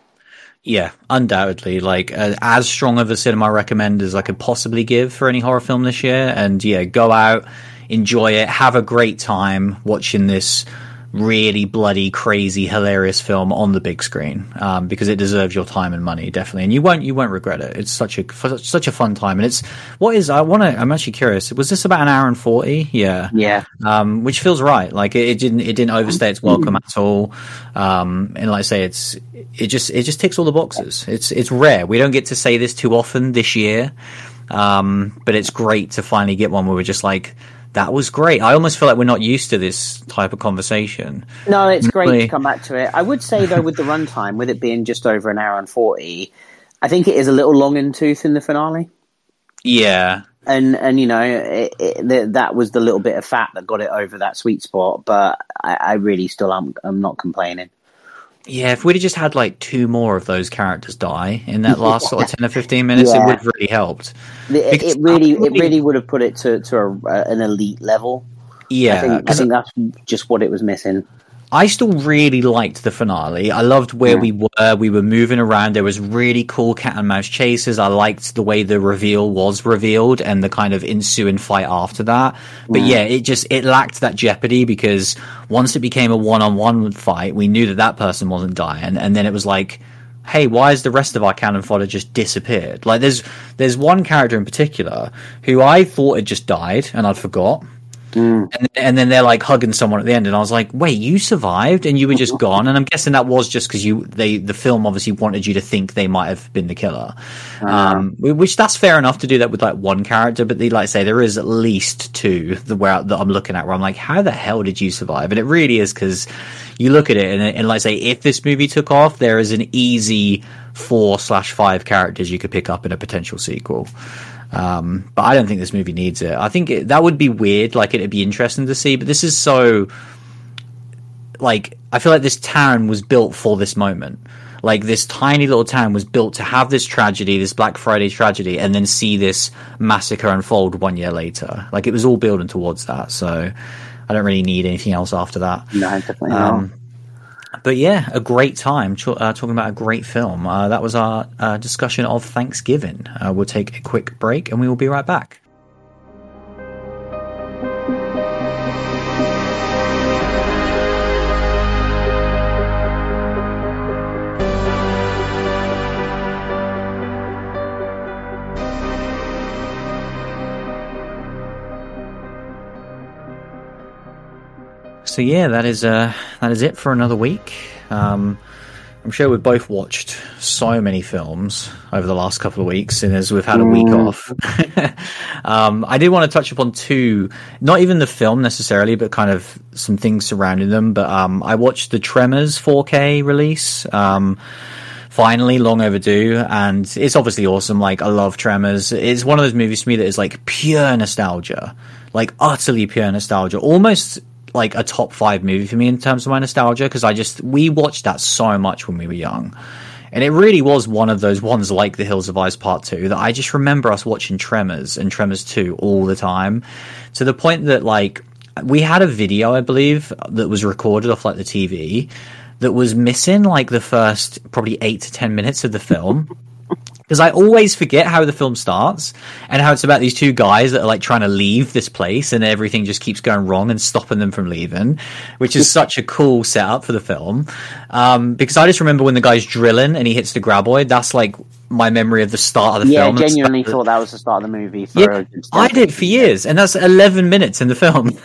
Yeah, undoubtedly. Like, uh, as strong of a cinema recommend as I could possibly give for any horror film this year. And yeah, go out, enjoy it, have a great time watching this really bloody, crazy, hilarious film on the big screen, um, because it deserves your time and money, definitely, and you won't you won't regret it. It's such a such a fun time, and it's what is I want to. I'm actually curious. Was this about an hour and forty? Yeah, yeah. Um, which feels right. Like it, it didn't it didn't overstay its welcome at all. Um, and like I say, it's it just it just ticks all the boxes. It's it's rare. We don't get to say this too often this year, um, but it's great to finally get one where we're just like, that was great. I almost feel like we're not used to this type of conversation. No, it's great really. to come back to it. I would say, though, with the runtime, with it being just over an hour and forty, I think it is a little long in tooth in the finale. Yeah. And, and you know, it, it, that was the little bit of fat that got it over that sweet spot. But I, I really still am I'm not complaining. Yeah, if we'd have just had like two more of those characters die in that last sort of ten or fifteen minutes, yeah. it would have really helped. It, it really, it really would have put it to to a, uh, an elite level. Yeah, I think, I think that's just what it was missing. I still really liked the finale. I loved where yeah. we were. We were moving around. There was really cool cat and mouse chases. I liked the way the reveal was revealed and the kind of ensuing fight after that. But yeah, yeah it just, it lacked that jeopardy, because once it became a one-on-one fight, we knew that that person wasn't dying. And then it was like, hey, why is the rest of our cannon fodder just disappeared? Like, there's, there's one character in particular who I thought had just died and I'd forgot. Mm. And, and then they're like hugging someone at the end, and I was like, "Wait, you survived, and you were just gone?" And I'm guessing that was just because you, they, the film obviously wanted you to think they might have been the killer. Uh-huh. Um, which that's fair enough to do that with like one character, but they like I say there is at least two that where that I'm looking at where I'm like, "How the hell did you survive?" And it really is because you look at it, and, and like I say, if this movie took off, there is an easy four slash five characters you could pick up in a potential sequel. Um, but I don't think this movie needs it. I think it, that would be weird. Like, it'd be interesting to see, but this is so, like, I feel like this town was built for this moment. Like, this tiny little town was built to have this tragedy, this Black Friday tragedy, and then see this massacre unfold one year later. Like, it was all building towards that. So I don't really need anything else after that. No, definitely um, not. But yeah, a great time ch- uh, talking about a great film. Uh, that was our uh, discussion of Thanksgiving. Uh, we'll take a quick break and we will be right back. So yeah, that is uh, that is it for another week. Um, I'm sure we've both watched so many films over the last couple of weeks, and as we've had a week mm. off, um, I did want to touch upon two, not even the film necessarily, but kind of some things surrounding them. But um, I watched the Tremors four K release. Um, Finally, long overdue, and it's obviously awesome. Like, I love Tremors. It's one of those movies to me that is like pure nostalgia, like utterly pure nostalgia, almost like a top five movie for me in terms of my nostalgia, because I just we watched that so much when we were young, and it really was one of those ones like The Hills of Ice Part Two that I just remember us watching Tremors and Tremors Two all the time, to the point that like we had a video, I believe, that was recorded off like the T V that was missing like the first probably eight to ten minutes of the film. Because I always forget how the film starts and how it's about these two guys that are like trying to leave this place and everything just keeps going wrong and stopping them from leaving, which is such a cool setup for the film. Um, because I just remember when the guy's drilling and he hits the graboid, that's like my memory of the start of the yeah, film. Yeah, genuinely thought that was the start of the movie. For yeah, I did for years, and that's eleven minutes in the film.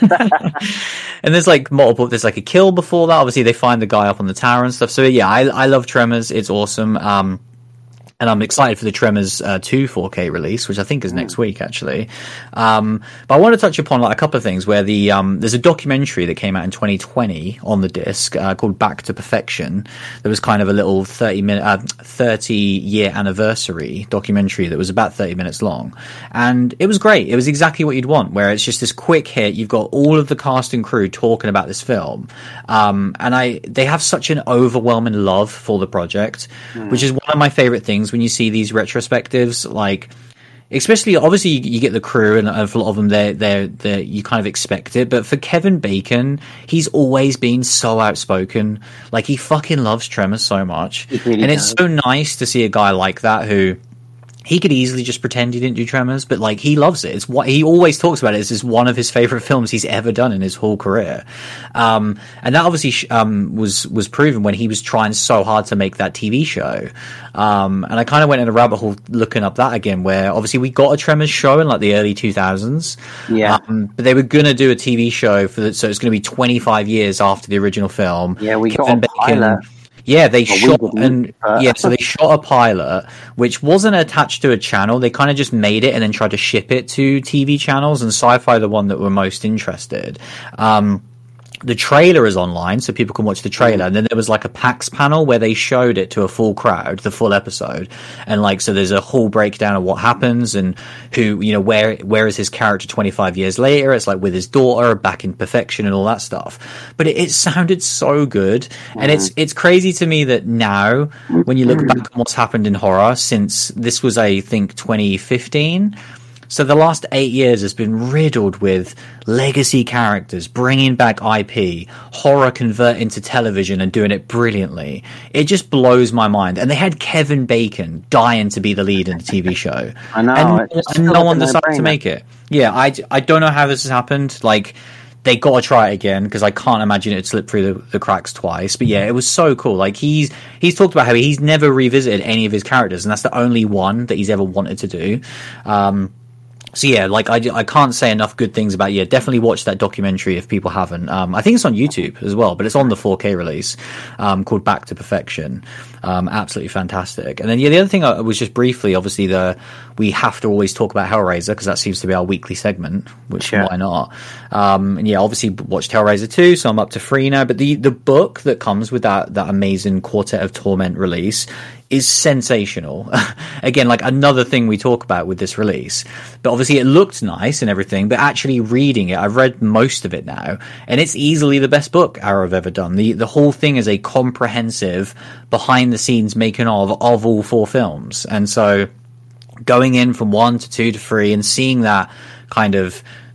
And there's like multiple, there's like a kill before that. Obviously they find the guy up on the tower and stuff. So yeah, I, I love Tremors. It's awesome. Um, And I'm excited for the Tremors uh, two four K release, which I think is next week, actually. Um, but I want to touch upon like a couple of things where the um, there's a documentary that came out in twenty twenty on the disc uh, called Back to Perfection. There was kind of a little thirty minute, uh, thirty year anniversary documentary that was about thirty minutes long, and it was great. It was exactly what you'd want, where it's just this quick hit. You've got all of the cast and crew talking about this film, um, and I they have such an overwhelming love for the project, mm. which is one of my favorite things when you see these retrospectives, like especially obviously you, you get the crew and a lot of them they're, they're they're you kind of expect it, but for Kevin Bacon, he's always been so outspoken. Like, he fucking loves Tremors so much, really and does. It's so nice to see a guy like that who he could easily just pretend he didn't do Tremors, but like he loves it. It's what he always talks about. It. It's just one of his favorite films he's ever done in his whole career, um, and that obviously um, was was proven when he was trying so hard to make that T V show. Um, and I kind of went in a rabbit hole looking up that again, where obviously we got a Tremors show in like the early two thousands, yeah. Um, but they were gonna do a T V show for the, so it's gonna be twenty-five years after the original film. Yeah, we Kevin got a pilot. Yeah, they well, shot and uh... yeah, so they shot a pilot which wasn't attached to a channel. They kind of just made it and then tried to ship it to T V channels, and Sci-Fi the one that were most interested. Um, the trailer is online, so people can watch the trailer. And then there was like a PAX panel where they showed it to a full crowd, the full episode. And like, so there's a whole breakdown of what happens and who, you know, where, where is his character twenty-five years later? It's like with his daughter back in Perfection and all that stuff. But it, it sounded so good. And it's, it's crazy to me that now when you look back on what's happened in horror since this was, I think, twenty fifteen, so the last eight years has been riddled with legacy characters, bringing back I P, horror converting to television and doing it brilliantly. It just blows my mind. And they had Kevin Bacon dying to be the lead in the T V show. I know. And, and no one decided to make it. Yeah, I, I don't know how this has happened. Like, they got to try it again, because I can't imagine it slip through the, the cracks twice. But yeah, it was so cool. Like, he's he's talked about how he's never revisited any of his characters, and that's the only one that he's ever wanted to do. Um, So yeah, like I, I can't say enough good things about. Yeah, definitely watch that documentary if people haven't. Um, I think it's on YouTube as well, but it's on the four K release um, called Back to Perfection. Um, absolutely fantastic. And then yeah, the other thing I was just briefly, obviously the we have to always talk about Hellraiser because that seems to be our weekly segment. Which sure. Why not? Um, and yeah, obviously watched Hellraiser two, so I'm up to three now. But the the book that comes with that that amazing Quartet of Torment release is sensational. Again, like another thing we talk about with this release. But obviously it looked nice and everything, but actually reading it, I've read most of it now, and it's easily the best book Arrow have ever done. The the whole thing is a comprehensive behind the scenes making of of all four films. And so going in from one to two to three and seeing that kind of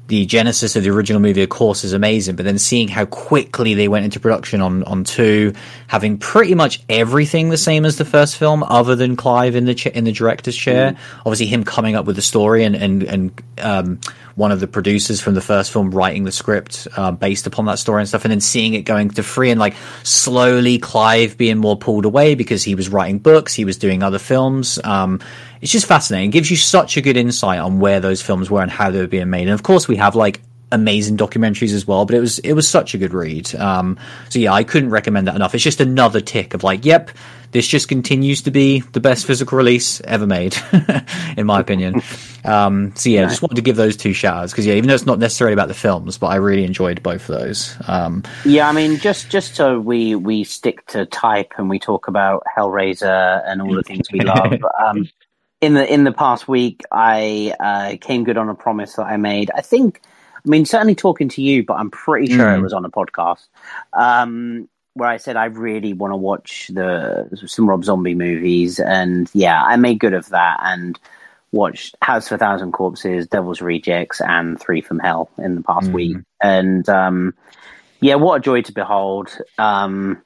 the genesis of the original movie, of course, is amazing, but then seeing how quickly they went into production on, on two, having pretty much everything the same as the first film, other than Clive in the ch- in the director's chair. Mm. Obviously, him coming up with the story and and and um, one of the producers from the first film writing the script uh, based upon that story and stuff, and then seeing it going to free and like slowly Clive being more pulled away because he was writing books, he was doing other films. Um, it's just fascinating. It gives you such a good insight on where those films were and how they were being made. And of course, we have like amazing documentaries as well, but it was it was such a good read. Um, so yeah, I couldn't recommend that enough. It's just another tick of like, yep, this just continues to be the best physical release ever made, in my opinion. Um, so yeah, I just wanted to give those two shout outs because yeah, even though it's not necessarily about the films, but I really enjoyed both of those. Um, yeah, I mean, just just so we we stick to type and we talk about Hellraiser and all the things we love. um, in the in the past week, I uh, came good on a promise that I made. I think. I mean, certainly talking to you, but I'm pretty sure mm. it was on a podcast um, where I said I really want to watch the some Rob Zombie movies, and yeah, I made good of that and watched House of a Thousand Corpses, Devil's Rejects, and Three from Hell in the past mm. week, and um, yeah, what a joy to behold! Um,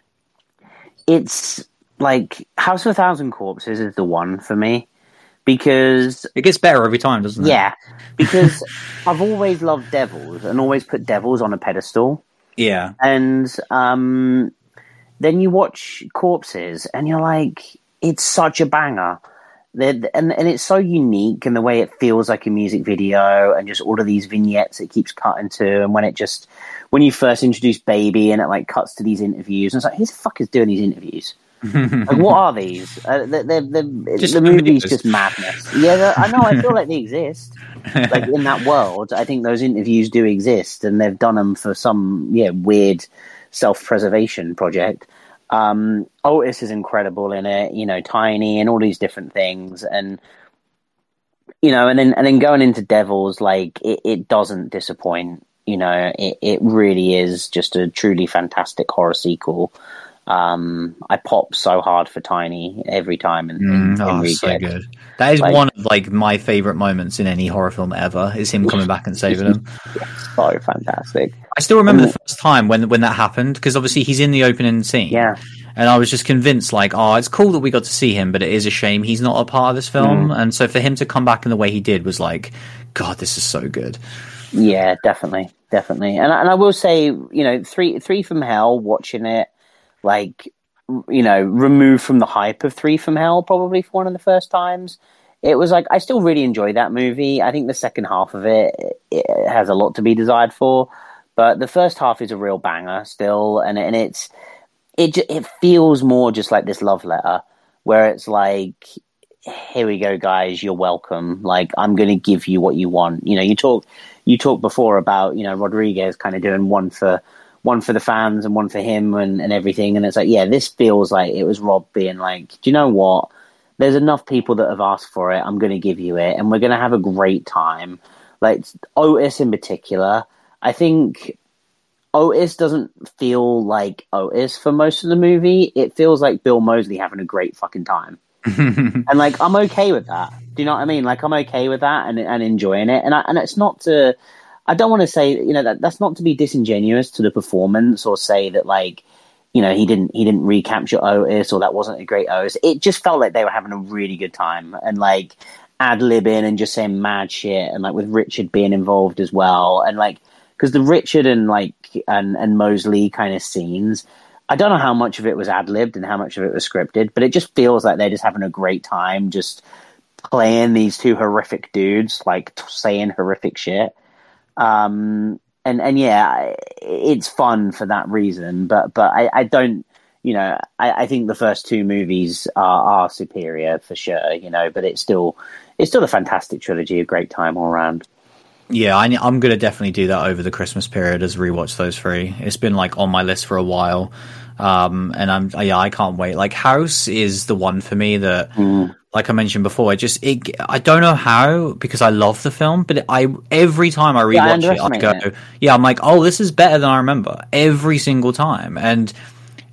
it's like House of a Thousand Corpses is the one for me. Because it gets better every time, doesn't it? Yeah, because I've always loved Devils and always put Devils on a pedestal. Yeah. And um, then you watch Corpses and you're like, it's such a banger. And, and it's so unique in the way it feels like a music video and just all of these vignettes it keeps cutting to. And when it just, when you first introduce Baby and it like cuts to these interviews, and it's like, who the fuck is doing these interviews? Like, what are these? Uh, they're, they're, they're, just the movie's just madness. Yeah, I know. I feel like they exist. Like in that world, I think those interviews do exist, and they've done them for some yeah weird self-preservation project. Um, Otis is incredible in it, you know, Tiny and all these different things, and you know, and then and then going into Devils, like it, it doesn't disappoint. You know, it it really is just a truly fantastic horror sequel. Um, I pop so hard for Tiny every time. In, in, mm, oh, in so good. That is like, one of like my favorite moments in any horror film ever. Is him coming back and saving him. So fantastic. I still remember um, the first time when when that happened because obviously he's in the opening scene. Yeah. And I was just convinced, like, oh, it's cool that we got to see him, but it is a shame he's not a part of this film. Mm. And so for him to come back in the way he did was like, God, this is so good. Yeah, definitely, definitely. And and I will say, you know, three three from Hell, watching it. Like, you know, removed from the hype of Three from Hell, probably for one of the first times. It was like, I still really enjoy that movie. I think the second half of it, it has a lot to be desired for. But the first half is a real banger still. And, and it's, it, it feels more just like this love letter where it's like, here we go, guys, you're welcome. Like, I'm going to give you what you want. You know, you talk, you talked before about, you know, Rodriguez kind of doing one for, one for the fans and one for him and, and everything. And it's like, yeah, this feels like it was Rob being like, do you know what? There's enough people that have asked for it. I'm going to give you it. And we're going to have a great time. Like Otis in particular, I think Otis doesn't feel like Otis for most of the movie. It feels like Bill Moseley having a great fucking time. And like, I'm okay with that. Do you know what I mean? Like, I'm okay with that and, and enjoying it. And I, and it's not to, I don't want to say, you know, that that's not to be disingenuous to the performance or say that, like, you know, he didn't he didn't recapture Otis or that wasn't a great Otis. It just felt like they were having a really good time and like ad-libbing and just saying mad shit and like with Richard being involved as well. And like, because the Richard and like and, and Moseley kind of scenes, I don't know how much of it was ad-libbed and how much of it was scripted, but it just feels like they're just having a great time just playing these two horrific dudes, like t- saying horrific shit. Um, and, and yeah, it's fun for that reason, but, but I, I don't, you know, I, I think the first two movies are, are superior for sure, you know, but it's still, it's still a fantastic trilogy, a great time all around. Yeah, I, I'm going to definitely do that over the Christmas period as rewatch those three. It's been like on my list for a while. Um, and I'm, yeah, I can't wait. Like House is the one for me that, mm. like I mentioned before, I just, it, I don't know how, because I love the film, but I, every time I rewatch yeah, I it, I go, it. yeah, I'm like, oh, this is better than I remember every single time. And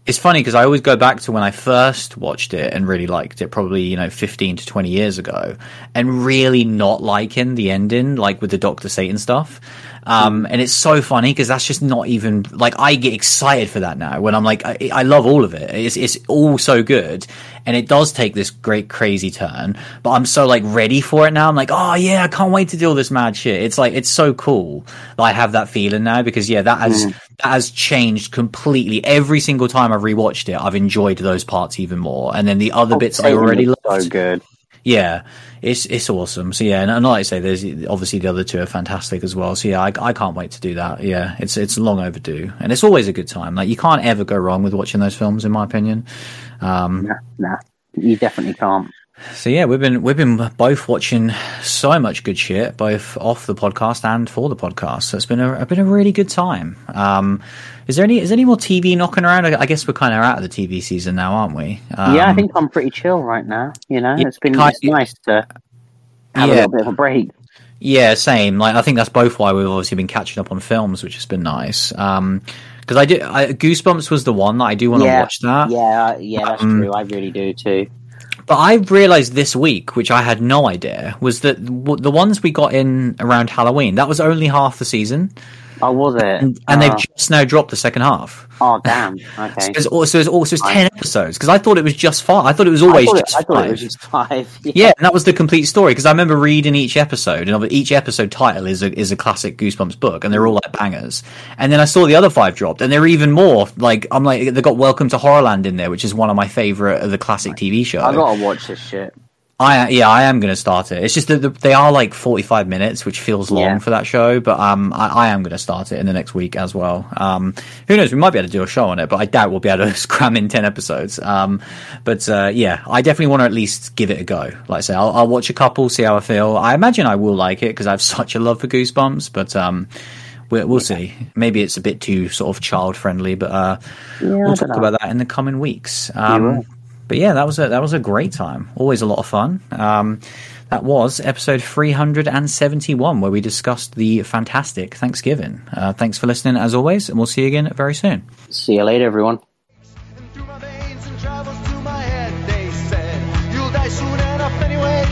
It's funny because I always go back to when I first watched it and really liked it, probably, you know, fifteen to twenty years ago, and really not liking the ending, like with the Doctor Satan stuff. Um, and it's so funny because that's just not even like, I get excited for that now when I'm like, I, I love all of it. It's, it's all so good. And it does take this great crazy turn, but I'm so like ready for it now. I'm like, oh yeah, I can't wait to do all this mad shit. It's like, it's so cool that I have that feeling now because yeah, that has, mm. that has changed completely. Every single time I've rewatched it, I've enjoyed those parts even more. And then the other oh, bits I already loved. So good. Yeah, it's it's awesome. So yeah, and, and like I say, there's obviously the other two are fantastic as well. So yeah, I, I can't wait to do that. Yeah, it's it's long overdue, and it's always a good time. Like you can't ever go wrong with watching those films, in my opinion. Um, nah, nah, you definitely can't. So yeah, we've been we've been both watching so much good shit, both off the podcast and for the podcast. So it's been a been a really good time. Um, is there any is there any more T V knocking around? I, I guess we're kind of out of the T V season now, aren't we? Um, yeah, I think I'm pretty chill right now. You know, yeah, it's been it's nice to have yeah. a little bit of a break. Yeah, same. Like I think that's both why we've obviously been catching up on films, which has been nice. Um, because I did I, Goosebumps was the one that I do want to yeah, watch that. Yeah, yeah, that's um, true. I really do too. But I realised this week, which I had no idea, was that w- the ones we got in around Halloween, that was only half the season. Oh, was it? And, and oh. they've just now dropped the second half. Oh, damn. Okay. so it's also it's also ten episodes, because I thought it was just five. I thought it was always I thought just it, I thought five. it was just five. Yeah. yeah, and that was the complete story, because I remember reading each episode, and each episode title is a, is a classic Goosebumps book, and they're all like bangers. And then I saw the other five dropped, and they're even more. Like, I'm like, they got Welcome to Horrorland in there, which is one of my favourite of the classic T V shows. I gotta watch this shit. I yeah, I am going to start it. It's just that the, they are like forty-five minutes, which feels long yeah. for that show. But um, I, I am going to start it in the next week as well. Um, who knows? We might be able to do a show on it, but I doubt we'll be able to cram in ten episodes. Um, but uh, yeah, I definitely want to at least give it a go. Like I say, I'll, I'll watch a couple, see how I feel. I imagine I will like it because I have such a love for Goosebumps. But um, we'll, we'll yeah. see. Maybe it's a bit too sort of child friendly, but uh, yeah, we'll talk know. about that in the coming weeks. Um, But yeah, that was a that was a great time. Always a lot of fun. Um, that was episode three hundred seventy-one, where we discussed the fantastic Thanksgiving. Uh, thanks for listening, as always, and we'll see you again very soon. See you later, everyone.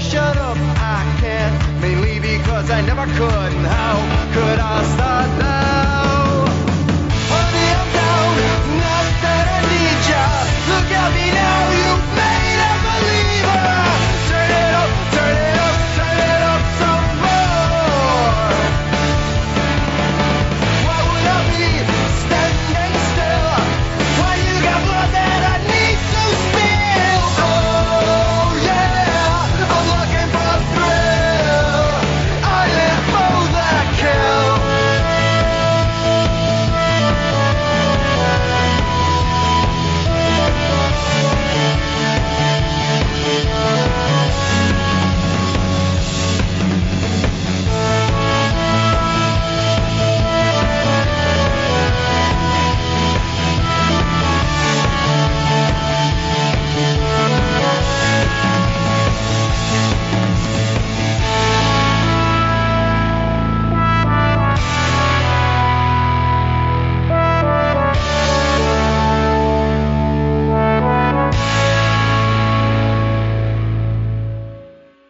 I never could. How could I start that?